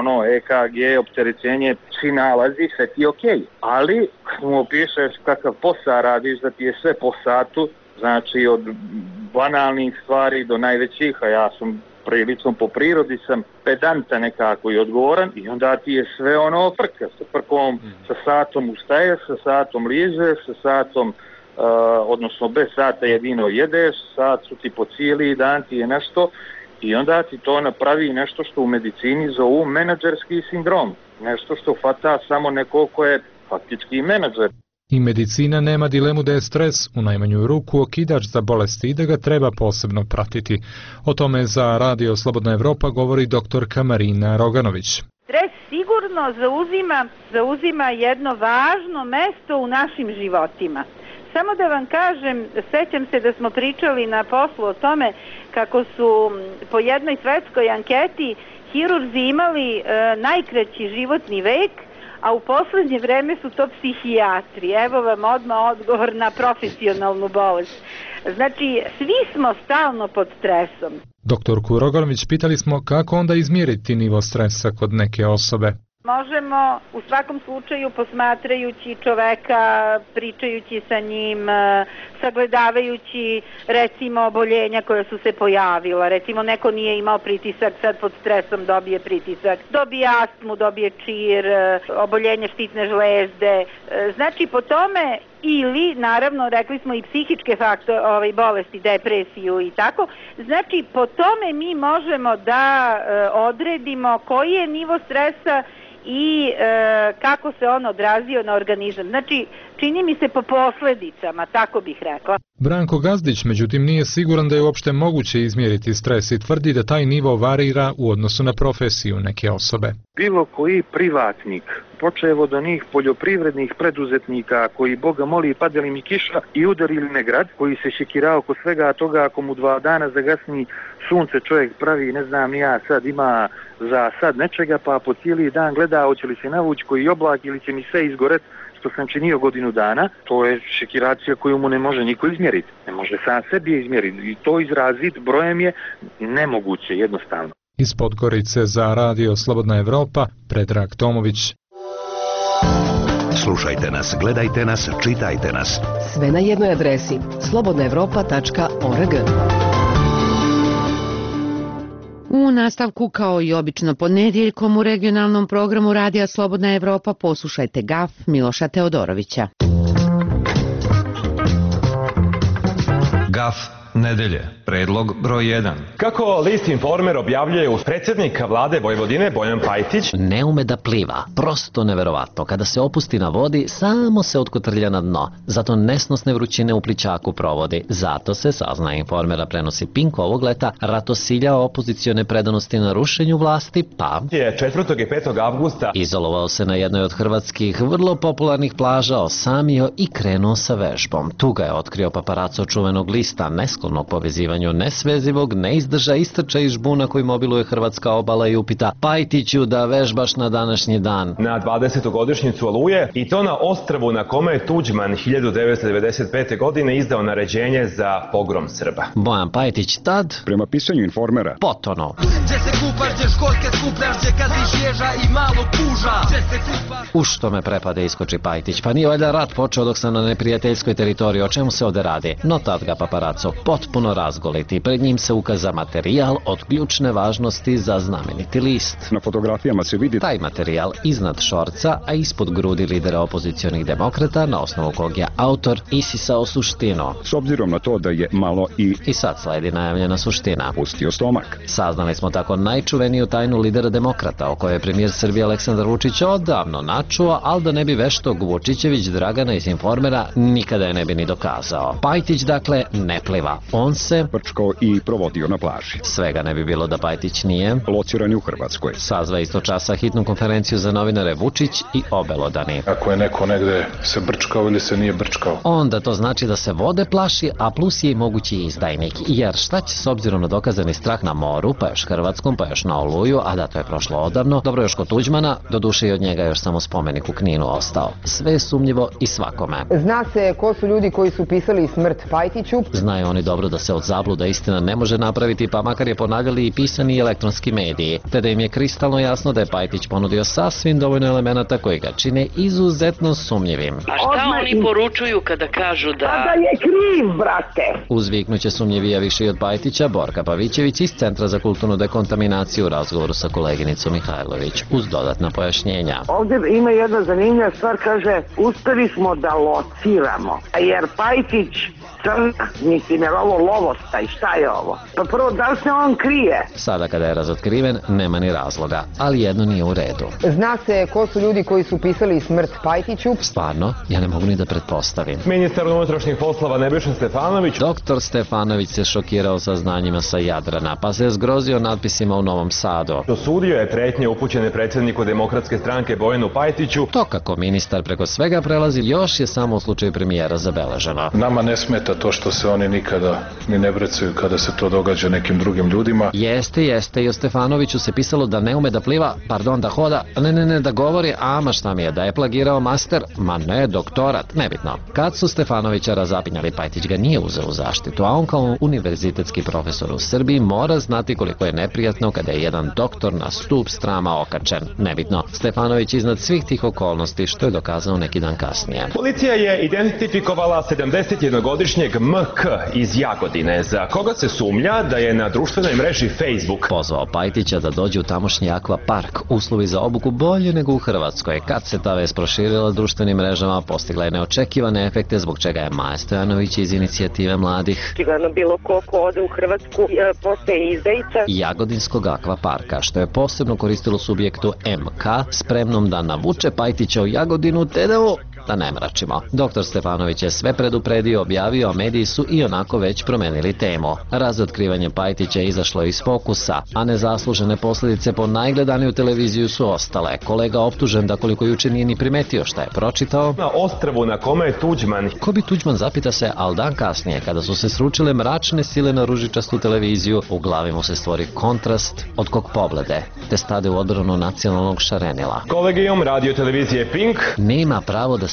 EKG, opterećenje, svi nalazi, sve ti je okej. Ali, kad mu opišeš kakav posao radiš, da ti je sve po satu, znači od banalnih stvari do najvećih, a ja sam prilično po prirodi sam pedanta nekako i odgovoran i onda ti je sve ono frka, sa frkom, sa satom ustaješ, sa satom ližeš, sa satom, odnosno bez sata jedino jedeš, sat su ti po cijeli dan ti je nešto i onda ti to napravi nešto što u medicini zovu menadžerski sindrom, nešto što fata samo neko ko je faktički menadžer. I medicina nema dilemu da je stres u najmanju ruku okidač za bolesti i da ga treba posebno pratiti. O tome za Radio Slobodna Evropa govori doktorka Marina Roganović. Stres sigurno zauzima jedno važno mesto u našim životima. Samo da vam kažem, sećam se da smo pričali na poslu o tome kako su po jednoj svetskoj anketi hirurzi imali najkraći životni vek, a u poslednje vreme su to psihijatri. Evo vam odmah odgovor na profesionalnu bolest. Znači, svi smo stalno pod stresom. Doktorku Roganović pitali smo kako onda izmjeriti nivo stresa kod neke osobe. Možemo u svakom slučaju posmatrajući čoveka, pričajući sa njim, sagledavajući recimo oboljenja koja su se pojavila. Recimo neko nije imao pritisak, sad pod stresom dobije pritisak, dobije astmu, dobije čir, oboljenje štitne žlezde. Znači po tome ili naravno rekli smo i psihičke faktore, bolesti, depresiju i tako. Znači po tome mi možemo da odredimo koji je nivo stresa i kako se on odrazio na organizam. Znači, čini mi se po posledicama, tako bih rekla. Branko Gazdić, međutim, nije siguran da je uopšte moguće izmjeriti stres i tvrdi da taj nivo varira u odnosu na profesiju neke osobe. Bilo koji privatnik, počev od onih poljoprivrednih preduzetnika koji Boga moli padali mi kiša i udarili me grad, koji se šekirao oko svega toga ako mu 2 dana zagasni sunce čovjek pravi, ne znam ja, sad ima za sad nečega pa po cijeli dan gleda hoće li se navući koji oblak ili će mi sve izgoret što sam činio godinu dana, to je šekiracija koju mu ne može niko izmjeriti. Ne može sam sebi izmjeriti i to izraziti brojem je nemoguće jednostavno. Iz Podgorice za Radio Slobodna Evropa, Predrag Tomović. Slušajte nas, gledajte nas, čitajte nas. Sve na jednoj adresi slobodnaevropa.org. U nastavku, kao i obično ponedjeljkom u regionalnom programu Radija Slobodna Evropa, poslušajte GAF Miloša Teodorovića. GAF nedelje, predlog broj 1. Kako list Informer objavljuje uz predsjednika vlade Vojvodine Bojan Pajtić, ne ume da pliva, prosto neverovatno. Kada se opusti na vodi, samo se otkotrlja na dno. Zato nesnosne vrućine u plićaku provodi. Zato se, saznaje Informera prenosi Pink ovog leta, ratosiljao opozicione predanosti na rušenju vlasti, pa je 4. i 5. avgusta izolovao se na jednoj od hrvatskih vrlo popularnih plaža, osamio i krenuo sa vežbom. Tu ga je otkrio paparaco čuvenog lista, nesklonog povezivanju nesvezivog, neizdrža istrča iz žbuna koji mobiluje hrvatska obala i upita: Pajtiću, da vežbaš na današnji dan? Na 20. godišnjicu Oluje, i to na ostrvu na kome je Tuđman 1995. godine izdao naređenje za pogrom Srba. Bojan Pajtić tad, prema pisanju Informera, potono. U što me prepade iskoči Pajtić, pa nije valjda rat počeo dok sam na neprijateljskoj teritoriji, o čemu se ovde radi? No tad ga paparaco potpuno razgoliti, pred njim se ukaza materijal od ključne važnosti za znameniti list. Na fotografijama se vidi taj materijal iznad šorca, a ispod grudi lidera opozicionih demokrata, na osnovu kog je autor isisao suštinu. S obzirom na to da je malo I sad sledi najavljena suština. Pustio stomak. Saznali smo tako najčuveniju tajnu lidera demokrata, o kojoj je premijer Srbije Aleksandar Vučić odavno načuo, ali da ne bi veštog Vučićević Dragana iz Informera nikada je ne bi ni dokazao. Pajtić dakle ne pliva. On se prčkao i provodio na plaži. Svega ne bi bilo da Pajtić nije lociran u Hrvatskoj. Sazva isto časa hitnu konferenciju za novinare Vučić i obelodani. Ako je neko negde se brčkao ili se nije brčkao, onda to znači da se vode plaši, a plus je i mogući izdajnik. Jer šta će s obzirom na dokazani strah na moru, pa još hrvatskom, pa još na Oluju, a da to je prošlo odavno, dobro još kod Tuđmana, doduše i od njega još samo spomenik u Kninu ostao. Sve je sumnjivo i svakome. Zna se ko su ljudi koji su pisali smrt Pajtiću. Znaju oni dobro da se od zabluda istina ne može napraviti, pa makar je ponavljali i pisani i elektronski mediji, te da im je kristalno jasno da je Pajtić ponudio sasvim dovoljno elemenata koji ga čine izuzetno sumnjivim. A šta oni poručuju kada kažu da... A da je kriv, brate! Uzviknuće sumnjivija više i od Pajtića Borka Pavićević iz Centra za kulturnu dekontaminaciju u razgovoru sa koleginicom Mihajlović, uz dodatna pojašnjenja. Ovdje ima jedna zanimljiva stvar, kaže, uspeli smo da lociramo, jer Pajtić mislim, je ovo lovostaj, šta je ovo? Pa prvo, da li se on krije? Sada kada je razotkriven, nema ni razloga, ali jedno nije u redu. Zna se ko su ljudi koji su pisali smrt Pajtiću? Stvarno, ja ne mogu ni da pretpostavim. Ministar unutrašnjih poslova Nebojša Stefanović. Doktor Stefanović se šokirao saznanjima sa Jadrana, pa se zgrozio natpisima u Novom Sadu. Osudio je pretnje upućene predsjedniku Demokratske stranke Bojanu Pajtiću. To kako ministar preko svega prelazi, još je samo u slučaju premijera zabeleženo. Nama ne smeta to što se oni nikada ni ne brecuju kada se to događa nekim drugim ljudima. Jeste, i o Stefanoviću se pisalo da ne ume da pliva, da hoda, ne, da govori, ama šta mi je, da je plagirao master, ma ne, doktorat, nebitno. Kad su Stefanovića razapinjali, Pajtić ga nije uzeo u zaštitu, a on kao univerzitetski profesor u Srbiji mora znati koliko je neprijatno kada je jedan doktor na stup strama okačen. Nebitno, Stefanović iznad svih tih okolnosti, što je dokazao neki dan kasnije. Policija je identifikovala 71-godišnjeg MK iz Jagodine, za koga se sumnja da je na društvenoj mreži Facebook pozvao Pajtića da dođe u tamošnji akva park. Uslovi za obuku bolje nego u Hrvatskoj. Kad se ta vest proširila društvenim mrežama, postigla je neočekivane efekte, zbog čega je Maja Stojanović iz inicijative mladih Čigano bilo ko ode u Hrvatsku postaje izdajica Jagodinskog akva parka, što je posebno koristilo subjektu MK, spremnom da navuče Pajtića u Jagodinu, te da ne mračimo. Doktor Stefanović je sve predupredio, objavio, a mediji su i onako već promenili temu. Razotkrivanje Pajtića je izašlo iz fokusa, a nezaslužene posljedice po najgledaniju televiziju su ostale. Kolega optužen da koliko juče nije ni primetio šta je pročitao. Na ostrvu na kome je Tuđman. Ko bi Tuđman, zapita se, al dan kasnije, kada su se sručile mračne sile na ružičastu televiziju, u glavi mu se stvori kontrast od kog poglede, te stade u odbranu nacionalnog šarenila. Kolegijom radio televizije Pink nema pravo da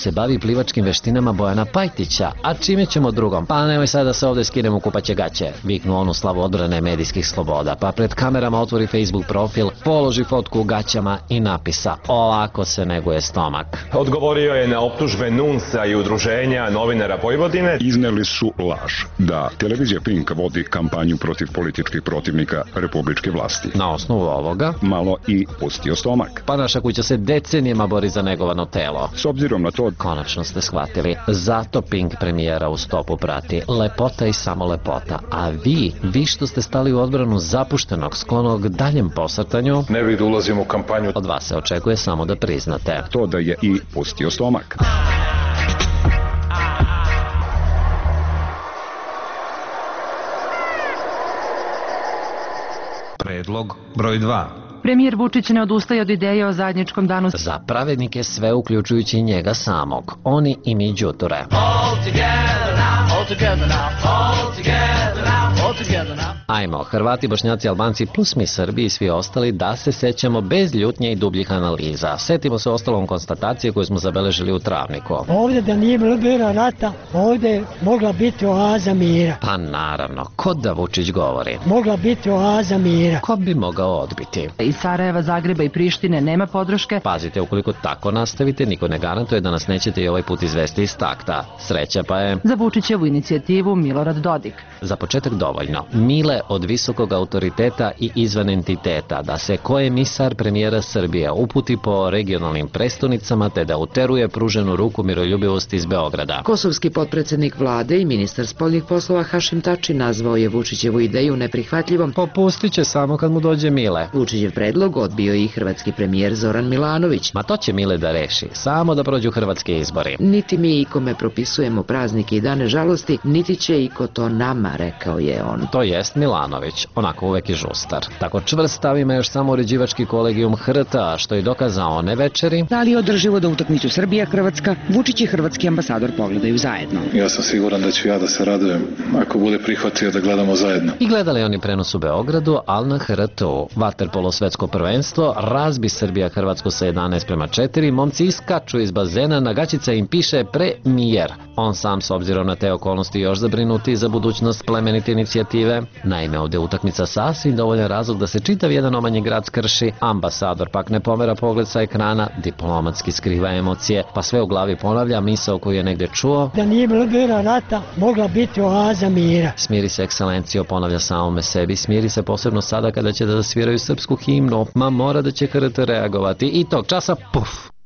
se bavi plivačkim veštinama Bojana Pajtića, a čime ćemo drugom? Pa nemoj sad da se ovde skinemo kupaće gaće, viknu onu slavu odbrane medijskih sloboda, pa pred kamerama otvori Facebook profil, položi fotku u gaćama i napisa: ovako se neguje stomak. Odgovorio je na optužbe NUNS-a i udruženja novinara Vojvodine. Izneli su laž da televizija Pink vodi kampanju protiv političkih protivnika republičke vlasti. Na osnovu ovoga malo i pustio stomak. Pa naša kuća se decenijama bori za negovano telo. S obzirom na to, konačno ste shvatili. Zato Pink premijera u stopu prati lepota i samo lepota. A vi što ste stali u odbranu zapuštenog, sklonog daljem posrtanju, ne bih da ulazim u kampanju. Od vas se očekuje samo da priznate to da je i pustio stomak. Predlog broj 2. Premijer Vučić ne odustaje od ideje o zajedničkom danu za pravednike, sve uključujući i njega samog. Oni i mi đuture. Ajmo, Hrvati, Bošnjaci, Albanci plus mi Srbi i svi ostali da se sećamo bez ljutnje i dubljih analiza. Setimo se ostalom konstatacije koju smo zabeležili u Travniku. Ovdje da nije bilo rata, ovdje je mogla biti oaza mira. Pa naravno, ko da Vučić govori? Mogla biti oaza mira. Ko bi mogao odbiti? Iz Sarajeva, Zagreba i Prištine nema podrške. Pazite, ukoliko tako nastavite, niko ne garantuje da nas nećete i ovaj put izvesti iz takta. Sreća pa je za Vučićevu inicijativu Milorad Dodik. Za početak dovoljno. Mile od visokog autoriteta i izvan entiteta da se ko emisar premijera Srbije uputi po regionalnim prestonicama te da uteruje pruženu ruku miroljubivosti iz Beograda. Kosovski potpredsednik vlade i ministar spoljnih poslova Hašim Tači nazvao je Vučićevu ideju neprihvatljivom. Popustit će samo kad mu dođe Mile. Vučićev predlog odbio i hrvatski premijer Zoran Milanović. Ma to će Mile da reši, samo da prođu hrvatski izbori. Niti mi ikome propisujemo praznike i dane žalosti, niti će iko to nama, rekao je on. To jest Milanović, onako uvek i žustar. Tako čvrst stav ima još samo uređivački kolegijum HRT-a, što je dokazao one večeri. Da li je održivo da utakmicu Srbija-Hrvatska Vučić i hrvatski ambasador pogledaju zajedno? Ja sam siguran da ću ja da se radujem ako bude prihvatio da gledamo zajedno. I gledali oni prenos u Beogradu, ali na HRT-u. Vaterpolo svetsko prvenstvo, razbi Srbija Hrvatsku sa 11:4, momci iskaču iz bazena, na gaćica im piše premijer. On sam s obzirom na te okolnosti još zabrinuti za budućnost plemenite inicijative. Naime, ovdje utakmica sasvim dovoljan razlog da se čitav jedan omanji grad skrši, ambasador pak ne pomera pogled sa ekrana, diplomatski skriva emocije, pa sve u glavi ponavlja misao koju je negde čuo. Da nije bilo rata, mogla biti oaza mira. Smiri se, ekscelencijo, ponavlja samome sebi, smiri se posebno sada kada će da sviraju srpsku himnu, ma mora da će HRT reagovati i tog časa, puf!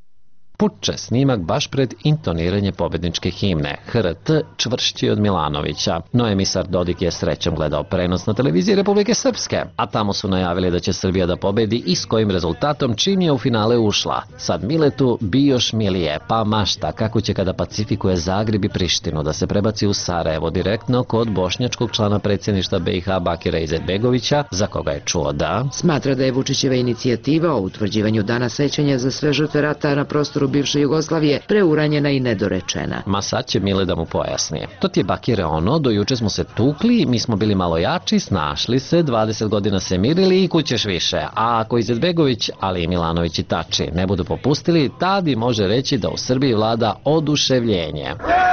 Puče snimak baš pred intoniranje pobedničke himne. HRT čvršći od Milanovića. No emisar Dodik je srećom gledao prenos na televiziji Republike Srpske, a tamo su najavili da će Srbija da pobedi i s kojim rezultatom čim je u finale ušla. Sad Miletu bi još milije, pa mašta kako će kada pacifikuje Zagreb i Prištinu da se prebaci u Sarajevo direktno kod bošnjačkog člana predsjedništva BiH Bakira Izetbegovića, za koga je čuo da smatra da je Vučićeva inicijativa o utvrđivanju dana sećanja za sve žrtve rata na prostoru bivše Jugoslavije preuranjena i nedorečena. Ma sad će Mile da mu pojasni. To ti je Bakire ono, do juče smo se tukli, mi smo bili malo jači, snašli se, 20 godina se mirili i kućeš više. A ako Izetbegović, ali i Milanović i Tači ne budu popustili, tad i može reći da u Srbiji vlada oduševljenje,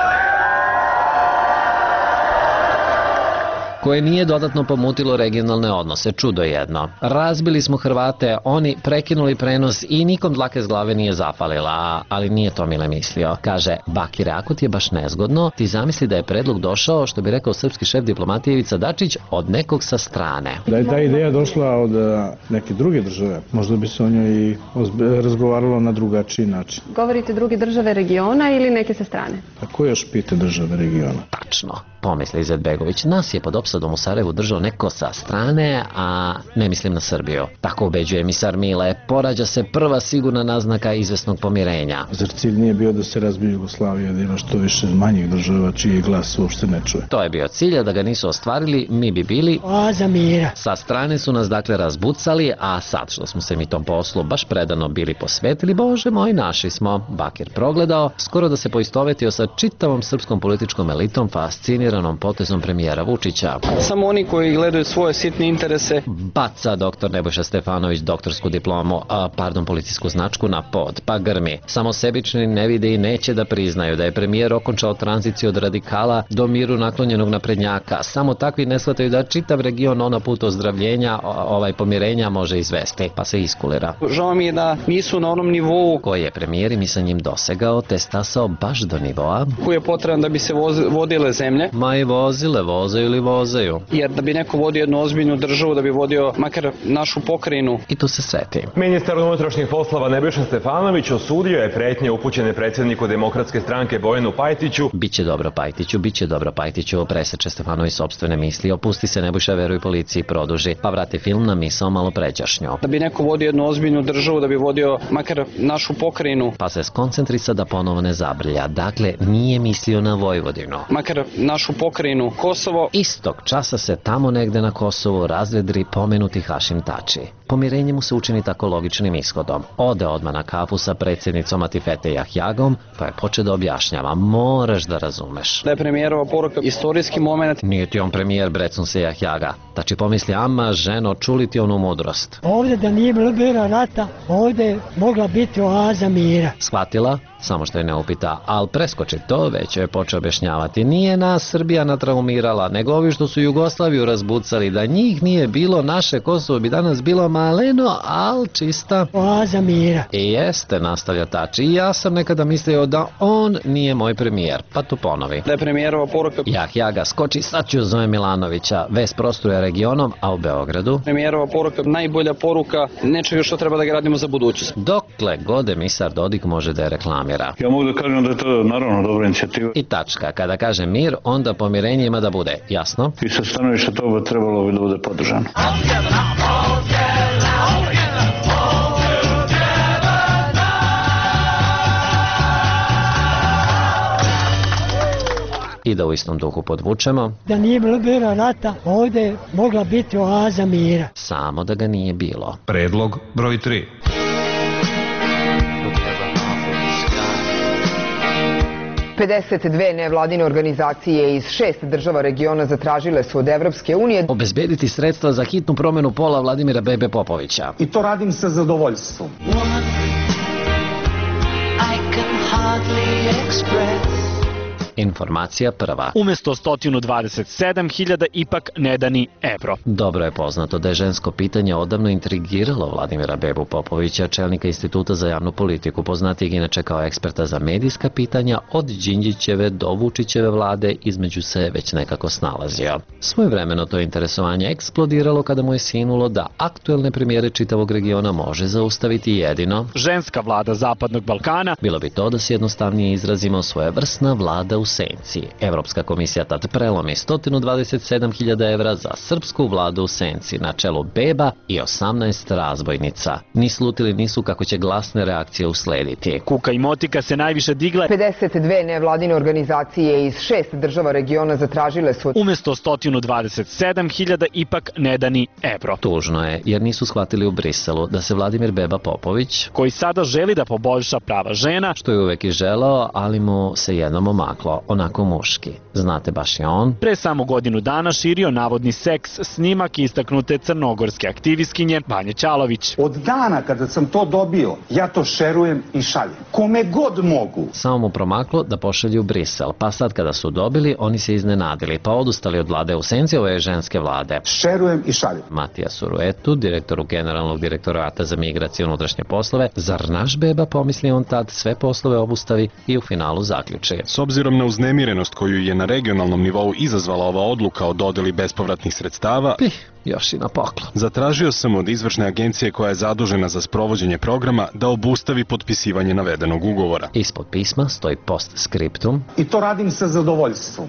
koje nije dodatno pomutilo regionalne odnose, čudo jedno. Razbili smo Hrvate, oni prekinuli prenos i nikom dlake s glave nije zapalila, ali nije to Mile mislio. Kaže, Bakire, ako ti je baš nezgodno, ti zamisli da je predlog došao, što bi rekao srpski šef diplomatije Ivica Dačić, od nekog sa strane. Da je ta ideja došla od neke druge države, možda bi se o njoj i razgovaralo na drugačiji način. Govorite druge države regiona ili neke sa strane? A ko još pita države regiona? Tačno, pomisli Izetbegović, nas je pod opsadom u Sarajevu držao neko sa strane, a ne mislim na Srbiju. Tako ubeđuje emisar Mile, porađa se prva sigurna naznaka izvesnog pomirenja. Zar cilj nije bio da se razbije Jugoslavija, da ima što više manjih država čiji glas uopšte ne čuje? To je bio cilj, a da ga nisu ostvarili, mi bi bili oaza mira. Sa strane su nas dakle razbucali, a sad što smo se mi tom poslu baš predano bili posvetili, bože moj, naši smo. Bakir progledao, skoro da se poistovetio sa čitavom srpskom političkom elitom fasciniranom potezom premijera Vučića. Samo oni koji gledaju svoje sitne interese. Baca doktor Nebojša Stefanović doktorsku diplomu, policijsku značku na pod, pa grmi. Samo sebični ne vide i neće da priznaju da je premijer okončao tranziciju od radikala do miru naklonjenog naprednjaka. Samo takvi ne shvataju da čitav region na put ozdravljenja, pomirenja može izvesti, pa se iskulira. Žao mi je da nisu na onom nivou koji je premijer i mi sa njim dosegao, te stasao baš do nivoa koji je potreban da bi se vodile zemlje. Ma i vozile, vozaju ili vozaju. Jer da bi neko vodio jednu ozbiljnu državu, da bi vodio makar našu pokrajinu. I tu se seti. Ministar unutrašnjih poslova Nebojša Stefanović osudio je pretnje upućene predsjedniku Demokratske stranke Bojanu Pajtiću. Biće dobro Pajtiću, preseče Stefanović sopstvene misli, opusti se Nebojša, veruj policiji, produži, pa vrati film na misao malo pređašnju. Da bi neko vodio jednu ozbiljnu državu, da bi vodio makar našu pokrajinu. Pa se skoncentrisa da ponovo ne zabrlja. Dakle, nije mislio na Vojvodinu. Makar našu pokrajinu Kosovo. Istog časa se tamo negde na Kosovu razvedri pomenuti Hašim Tači. Pomirenje mu se učini tako logičnim ishodom. Ode odmah na kafu sa predsjednicom Atifete Jahjagom, pa je počeo da objašnjava. Moraš da razumeš. Da je premijerova poruka istorijski moment. Nije ti on premijer, brecun se Jahjaga. Tači pomisli, ama ženo, čuli ti onu mudrost. Ovdje da nije bilo rata, ovdje je mogla biti oaza mira. Shvatila? Samo što je ne upita, ali preskoči to, već je počeo objašnjavati. Nije nas Srbija natraumirala, nego ovi što su Jugoslaviju razbucali. Da njih nije bilo, naše Kosovo bi danas bilo maleno, al čista oaza mira. I jeste, nastavlja Tači. I ja sam nekada mislio da on nije moj premijer, pa to ponovi. Da je premijerova poruka. Jahjaga skoči, sad ću Zoe Milanovića. Ves prostruje regionom, a u Beogradu premijerova poruka, najbolja poruka nečega što treba da gradimo za budućnost. Dokle god emisar Dodik može da je reklamira. Ja mogu da kažem da je to naravno dobra inicijativa. I tačka, kada kaže mir, onda pomirenje ima da bude, jasno? I sa stanovišta to bi trebalo da bude podržano. I da u istom duhu podvučemo. Da nije bilo rata, ovdje je mogla biti oaza mira. Samo da ga nije bilo. Predlog broj 3. Pedeset dve nevladine organizacije iz 6 država regiona zatražile su od Evropske unije obezbediti sredstva za hitnu promenu pola Vladimira Bebe Popovića. I to radim sa zadovoljstvom. Informacija prva. Umesto 127.000 ipak ne da ni evro. Dobro je poznato da je žensko pitanje odavno intrigiralo Vladimira Bebu Popovića, čelnika Instituta za javnu politiku, poznatijeg inače kao eksperta za medijska pitanja, od Đinđićeve do Vučićeve vlade između se već nekako snalazio. Svojevremeno to interesovanje eksplodiralo kada mu je sinulo da aktuelne premijere čitavog regiona može zaustaviti jedino ženska vlada Zapadnog Balkana. Bilo bi to da se jednostavnije izrazimo svojevrsna vlada u senci. Evropska komisija tad prelomi 127.000 evra za srpsku vladu u senci na čelu Beba i 18 razbojnica. Ni slutili nisu kako će glasne reakcije uslediti. Kuka i motika se najviše digle. 52 nevladine organizacije iz 6 država regiona zatražile su umesto 127.000 ipak ne da ni evro. Tužno je, jer nisu shvatili u Briselu da se Vladimir Beba Popović, koji sada želi da poboljša prava žena, što je uvek i želeo, ali mu se jednom omaklo, onako muški. Znate, baš je on pre samo godinu dana širio navodni seks snimak istaknute crnogorske aktivistkinje Vanje Ćalović. Od dana kada sam to dobio, ja to šerujem i šaljem. Kome god mogu. Samo mu promaklo da pošalju u Brisel, pa sad kada su dobili, oni se iznenadili, pa odustali od vlade u senci ove ženske vlade. Šerujem i šaljem. Matija Suruetu, direktoru Generalnog direktorata za migracije i unutrašnje poslove, zar naš Beba, pomisli on tad, sve poslove obustavi i u finalu zaključi. S obzirom na uznemirenost koju je na regionalnom nivou izazvala ova odluka o dodeli bespovratnih sredstava, još i na poklon. Zatražio sam od izvršne agencije koja je zadužena za sprovođenje programa da obustavi potpisivanje navedenog ugovora. Ispod pisma stoji postscriptum. I to radim sa zadovoljstvom.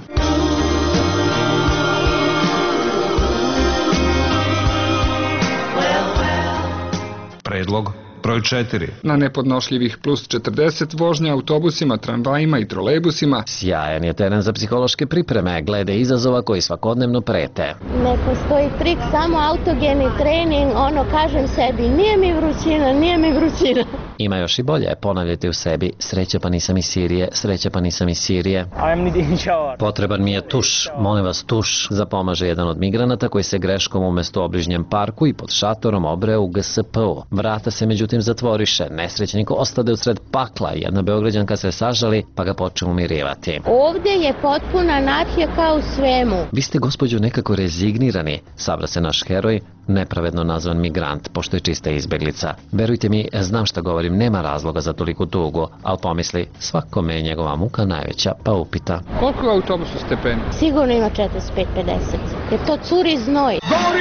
Predlog broj 4. Na nepodnošljivih plus 40 vožnja autobusima, tramvajima i trolejbusima. Sjajan je teren za psihološke pripreme, glede izazova koji svakodnevno prete. Ne postoji trik, samo autogeni trening, kažem sebi, nije mi vrućina. Ima još i bolje, ponavljajte u sebi, sreće pa nisam iz Sirije, sreće pa nisam iz Sirije. Potreban mi je tuš, molim vas tuš, zapomaže jedan od migranata koji se greškom umjesto u obližnjem parku i pod šatorom obreo u GSP-u. Vrata se međutim zatvoriše, nesrećnik ostade usred pakla, jedna Beograđanka se sažali pa ga počne umirivati. Ovdje je potpuna anarhija kao u svemu. Vi ste, gospođo, nekako rezignirani, sabra se naš heroj, nepravedno nazvan migrant, pošto je čista izbeglica. Verujte mi, znam šta govorim, nema razloga za toliku tugu, ali pomisli, svakome je njegova muka najveća, pa upita. Koliko je u autobusu stepeni? Sigurno ima 45-50, jer to curi znoj.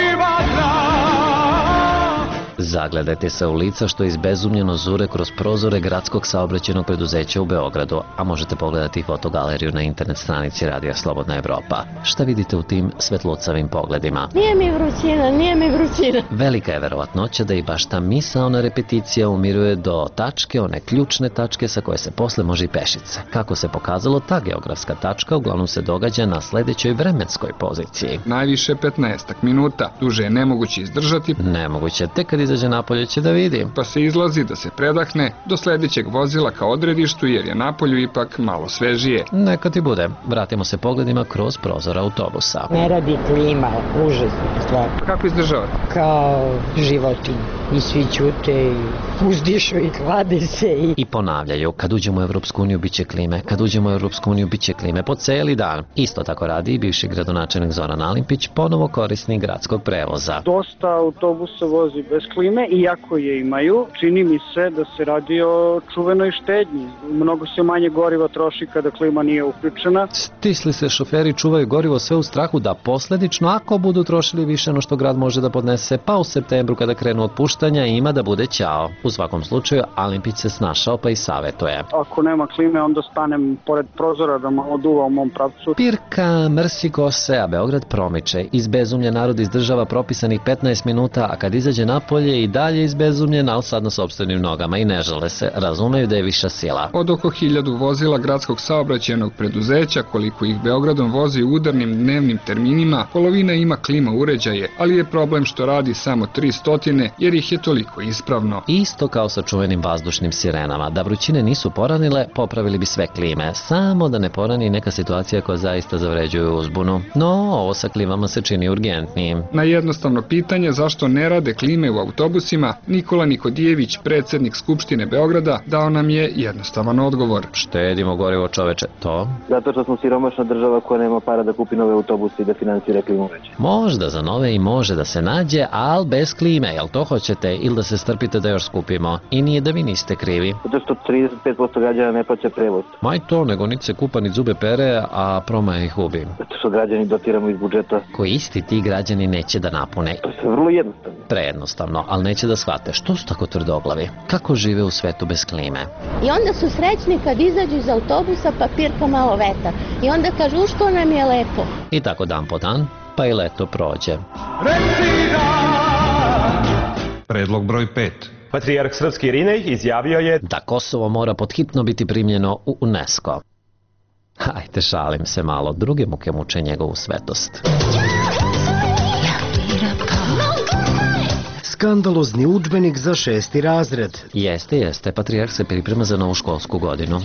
Zagledajte se u lica što izbezumljeno zure kroz prozore gradskog saobraćajnog preduzeća u Beogradu, a možete pogledati i fotogaleriju na internet stranici Radija Slobodna Evropa. Šta vidite u tim svetlucavim pogledima? Nije mi vrućina, nije mi vrućina. Velika je verovatnoća da i baš ta misaona repeticija umiruje do tačke, one ključne tačke sa koje se posle može i pešice. Kako se pokazalo, ta geografska tačka uglavnom se događa na sledećoj vremenskoj poziciji. Najviše 15 minuta, duže je nemoguće izdržati. Nemoguće, tek kad izađe napolje će da vidi. Pa se izlazi da se predahne do sledećeg vozila ka odredištu jer je napolju ipak malo svežije. Neka ti bude. Vratimo se pogledima kroz prozor autobusa. Ne radi klima, užasna stvar. Kako izdržavate? Kao životinje. I svi ćute i uzdišu i hlade se. I ponavljaju, kad uđemo u Evropsku uniju biće klime, kad uđemo u Evropsku uniju biće klime po celi dan. Isto tako radi i bivši gradonačelnik Zoran Alimpić, ponovo korisnik gradskog prevoza. Dosta autobusa vozi bez klime, iako je imaju, čini mi se da se radi o čuvenoj štednji. Mnogo se manje goriva troši kada klima nije uključena. Stisli se šoferi čuvaju gorivo sve u strahu da posledično, ako budu trošili više no što grad može da podnese, pa u septembru kada krenu otpuštanja ima da bude ćao. U svakom slučaju Alimpić se snašao pa i savetuje. Ako nema klime onda stanem pored prozora da malo duva u mom pravcu. Pirka mrsi kose, a Beograd promiče. Izbezumljen narod izdržava propisanih 15 minuta, a kad izađe napolje i dalje izbezumljen, ali sad na sopstvenim nogama i ne žale se, razumeju da je viša sila. Od oko 1000 vozila gradskog saobraćajnog preduzeća, koliko ih Beogradom vozi u udarnim dnevnim terminima, polovina ima klima uređaje, ali je problem što radi samo 300 jer ih je toliko ispravno. Isto kao sa čuvenim vazdušnim sirenama, da vrućine nisu poranile, popravili bi sve klime, samo da ne porani neka situacija koja zaista zavređuje uzbunu. No, ovo sa klimama se čini urgentnijim. Na jednostavno pitanje zašto ne rade klime u autobusima, Nikola Nikodijević, predsjednik Skupštine Beograda, dao nam je jednostavan odgovor. Štedimo gorivo, čoveče, to? Zato što smo siromašna država koja nema para da kupi nove autobuse i da finansira klimu veće. Možda za nove i može da se nađe, ali bez klime, jel to hoćete? Ili da se strpite da još skupimo? I nije da vi niste krivi. Zato što 35% građana ne plaća prevoz. Maj to, nego niti se kupa ni zube pere, a promaja ih ubi. Zato što građani dotiramo iz budžeta. Koji isti ti građani neće da napune. To je vrlo jednostavno. Prejednostavno, ali neće da shvate. Što su tako tvrdoglavi? Kako žive u svetu bez klime? I onda su srećni kad izađu iz autobusa pa pirka malo vetar. I onda kažu što nam je lepo. I tako dan po dan, pa i leto prođe. Predlog broj 5. Patrijarh srpski Irinej izjavio je da Kosovo mora podhitno biti primljeno u UNESCO. Hajde, šalim se malo, druge muke muče njegovu svetost. Skandalozni udžbenik za 6. razred. Jeste, Patrijarh se priprema za novu školsku godinu.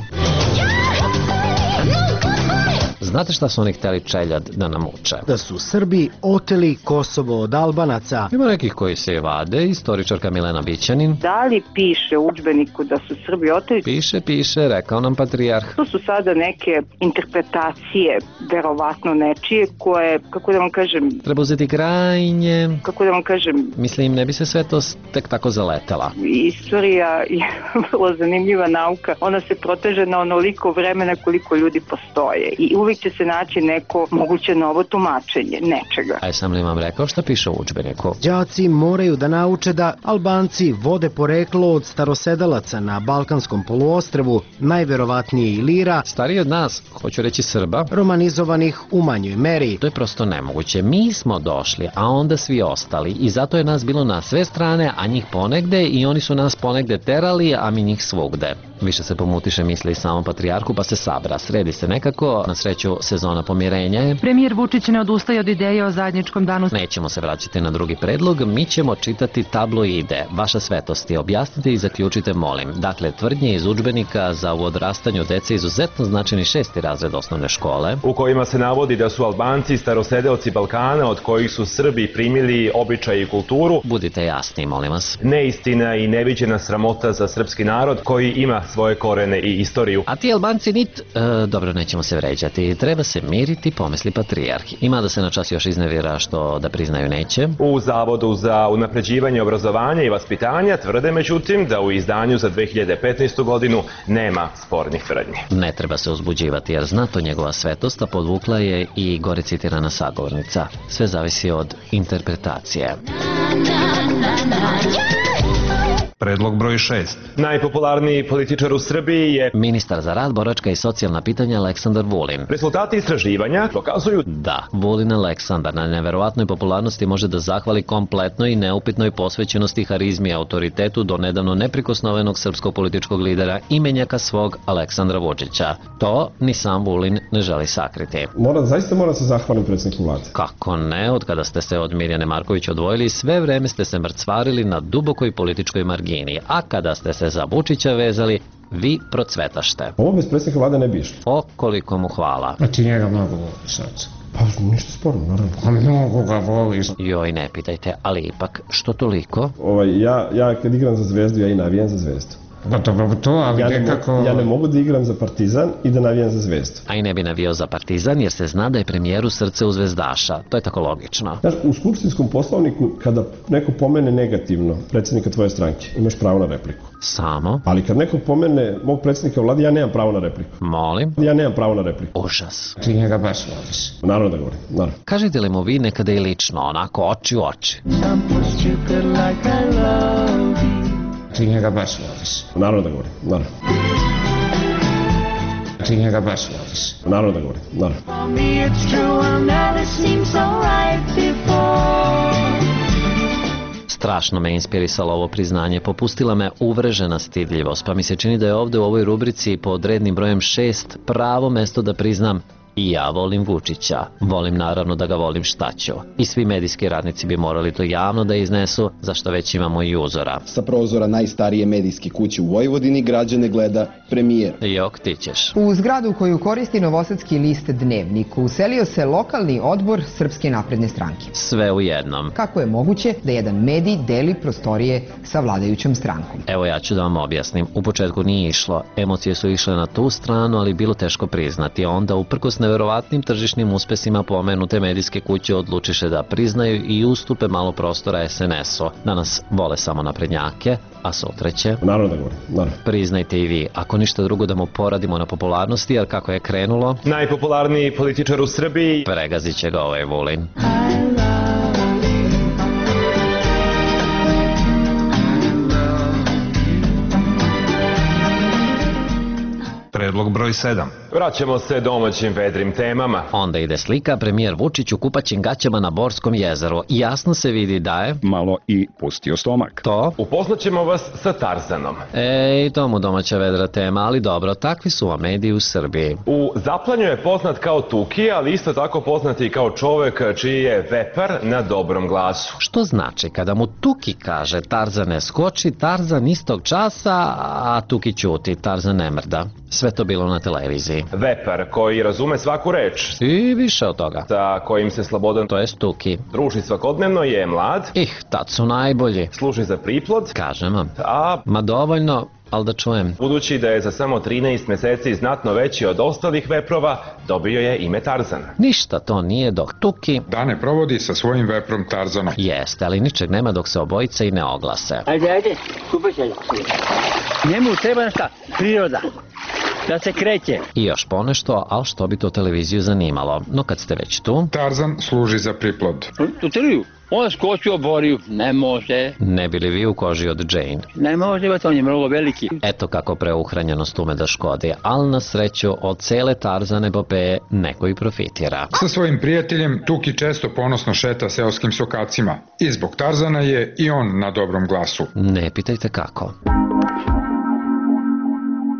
Znate šta su oni hteli čeljad da nam uče? Da su Srbi oteli Kosovo od Albanaca. Ima nekih koji se i vade, istoričarka Milena Bićanin. Da li piše u udžbeniku da su Srbi oteli? Piše, rekao nam Patrijarh. To su sada neke interpretacije, verovatno nečije, koje, kako da vam kažem... Treba uzeti krajnje... Kako da vam kažem... Mislim, ne bi se sve to tek tako zaletela. Istorija je vrlo zanimljiva nauka. Ona se proteže na onoliko vremena koliko ljudi postoje. I uvijek će se naći neko moguće novo tumačenje nečega. Aj sam li vam rekao šta piše u udžbeniku? Đaci moraju da nauče da Albanci vode poreklo od starosedalaca na Balkanskom poluostrvu, najverovatnije Ilira, stariji od nas, hoću reći Srba, romanizovanih u manjoj meri. To je prosto nemoguće. Mi smo došli, a onda svi ostali i zato je nas bilo na sve strane, a njih ponegde i oni su nas ponegde terali, a mi njih svugde. Više se pomutiše misli samom patrijarhu pa se sabra. Sredi se nekako, na sreću sezona pomirenja je. Premijer Vučić ne odustaje od ideje o zajedničkom danu. Nećemo se vraćati na drugi predlog, mi ćemo čitati tabloide. Vaša svetosti, objasnite i zaključite, molim. Dakle, tvrdnje iz udžbenika za u odrastanju dece izuzetno značajni 6. razred osnovne škole, u kojima se navodi da su Albanci starosedeoci Balkana od kojih su Srbi primili običaj i kulturu. Budite jasni, molim vas. Neistina i neviđena sramota za srpski narod koji ima svoje korene i istoriju. A ti Albanci dobro, nećemo se vređati. Treba se miriti, pomisli patrijarh. Ima da se na čas još iznevira što da priznaju neće. U Zavodu za unapređivanje obrazovanja i vaspitanja tvrde međutim da u izdanju za 2015. godinu nema spornih tvrdnji. Ne treba se uzbuđivati jer zna to njegova svetost, a podvukla je i gore citirana sagovornica. Sve zavisi od interpretacije. Predlog broj 6. Najpopularniji političar u Srbiji je ministar za rad, boračka i socijalna pitanja Aleksandar Vulin. Rezultati istraživanja pokazuju da Vulin Aleksandar na neverovatnoj popularnosti može da zahvali kompletnoj i neupitnoj posvećenosti, harizmi i autoritetu do nedavno neprikosnovenog srpskog političkog lidera i menjaka svog Aleksandra Vučića. To ni sam Vulin ne želi sakriti. Zaista moram se zahvalim predsjedniku vlade. Kako ne, od kada ste se od Mirjane Marković odvojili, sve vreme ste se mrcvarili na dubokoj političkoj margini, a kada ste se za Vučića vezali, vi procvetašte. Ovo bez predsjednika vlade ne bi išlo. O, koliko mu hvala. A ti njega mnogo voliš, Pa ništa sporno, naravno. Pa mnogo ga voliš. Joj, ne pitajte, ali ipak, što toliko? Ja kad igram za Zvezdu, ja i navijam za Zvezdu. Ja ne mogu da igram za Partizan i da navijam za Zvezdu. A i ne bi navijao za Partizan jer se zna da je premijeru srce u zvezdaša. To je tako logično. Znaš, u skupštinskom poslovniku kada neko pomene negativno predsjednika tvoje stranke, imaš pravo na repliku. Samo? Ali kad neko pomene mog predsjednika vlade, ja nemam pravo na repliku. Molim? Ja nemam pravo na repliku. Užas. Ti njega baš voliš. Naravno da govorim, naravno. Kažete li mu vi nekada i lično, onako oči u oči? Ti njega baš voliš. Naravno da govorim, naravno. Ti njega baš voliš. Naravno da govorim, naravno. Strašno me inspirisalo ovo priznanje, popustila me uvrežena stidljivost, pa mi se čini da je ovde u ovoj rubrici pod rednim brojem 6 pravo mesto da priznam i ja volim Vučića. Volim naravno da ga volim šta ću. I svi medijski radnici bi morali to javno da iznesu, zašto već imamo i uzora. Sa prozora najstarije medijske kuće u Vojvodini građane gleda premijer. Jok, ti ćeš. U zgradu koju koristi novosadski list Dnevnik uselio se lokalni odbor Srpske napredne stranke. Sve u jednom. Kako je moguće da jedan medij deli prostorije sa vladajućom strankom? Evo ja ću da vam objasnim. U početku nije išlo. Emocije su išle na tu stranu, ali bilo teško priznati. Onda uprkos neverovatnim tržišnim uspesima pomenute medijske kuće odlučiše da priznaju i ustupe malo prostora SNS-u. Danas vole samo naprednjake, a sutra će... Naravno da govorim, naravno. Priznajte i vi, ako ništa drugo da mu poradimo na popularnosti, jer kako je krenulo... Najpopularniji političar u Srbiji... Pregazit će ga ovaj Vulin. Predlog broj 7. Vraćamo se domaćim vedrim temama. Onda ide slika, premijer Vučić u kupaćim gaćama na Borskom jezeru. Jasno se vidi da je... malo i pustio stomak. To? Upoznaćemo vas sa Tarzanom. I to mu domaća vedra tema, ali dobro, takvi su vam mediji u Srbiji. U Zaplanju je poznat kao Tuki, ali isto tako poznat i kao čovek čiji je vepar na dobrom glasu. Što znači, kada mu Tuki kaže Tarzane skoči, Tarzan istog časa, a Tuki ćuti, Tarzan ne mrda. Sve to bilo na televiziji. Vepar koji razume svaku reč. I više od toga. Sa kojim se Slobodan, to jest Tuki, druži svakodnevno, je mlad. Tad su najbolji. Služi za priplod. Kažem vam. Ma dovoljno, ali da čujem. Budući da je za samo 13 meseci znatno veći od ostalih veprova, dobio je ime Tarzan. Ništa to nije dok Tuki dane provodi sa svojim veprom Tarzanom. Jeste, ali ničeg nema dok se obojica i ne oglase. Ajde, kupaj se. Njemu treba šta? Priroda. Da se kreće. I još ponešto, ali što bi to televiziju zanimalo. No kad ste već tu... Tarzan služi za priplod. U triju. On skoči u oboriju. Ne može. Ne bili vi u koži od Jane? Ne može, on je mnogo veliki. Eto kako preuhranjenost ume da škodi, ali na sreću od cele Tarzan epopeje neko i profitira. Sa svojim prijateljem Tuki često ponosno šeta seoskim sokacima. I zbog Tarzana je i on na dobrom glasu. Ne pitajte kako.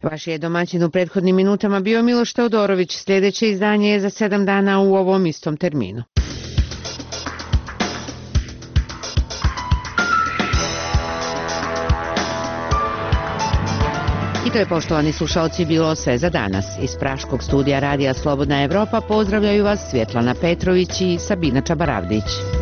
Vaš je domaćin u prethodnim minutama bio Miloš Teodorović. Sljedeće izdanje je za 7 dana u ovom istom terminu. I to je, poštovani slušalci, bilo sve za danas. Iz praškog studija Radija Slobodna Evropa pozdravljaju vas Svjetlana Petrović i Sabina Čabaravdić.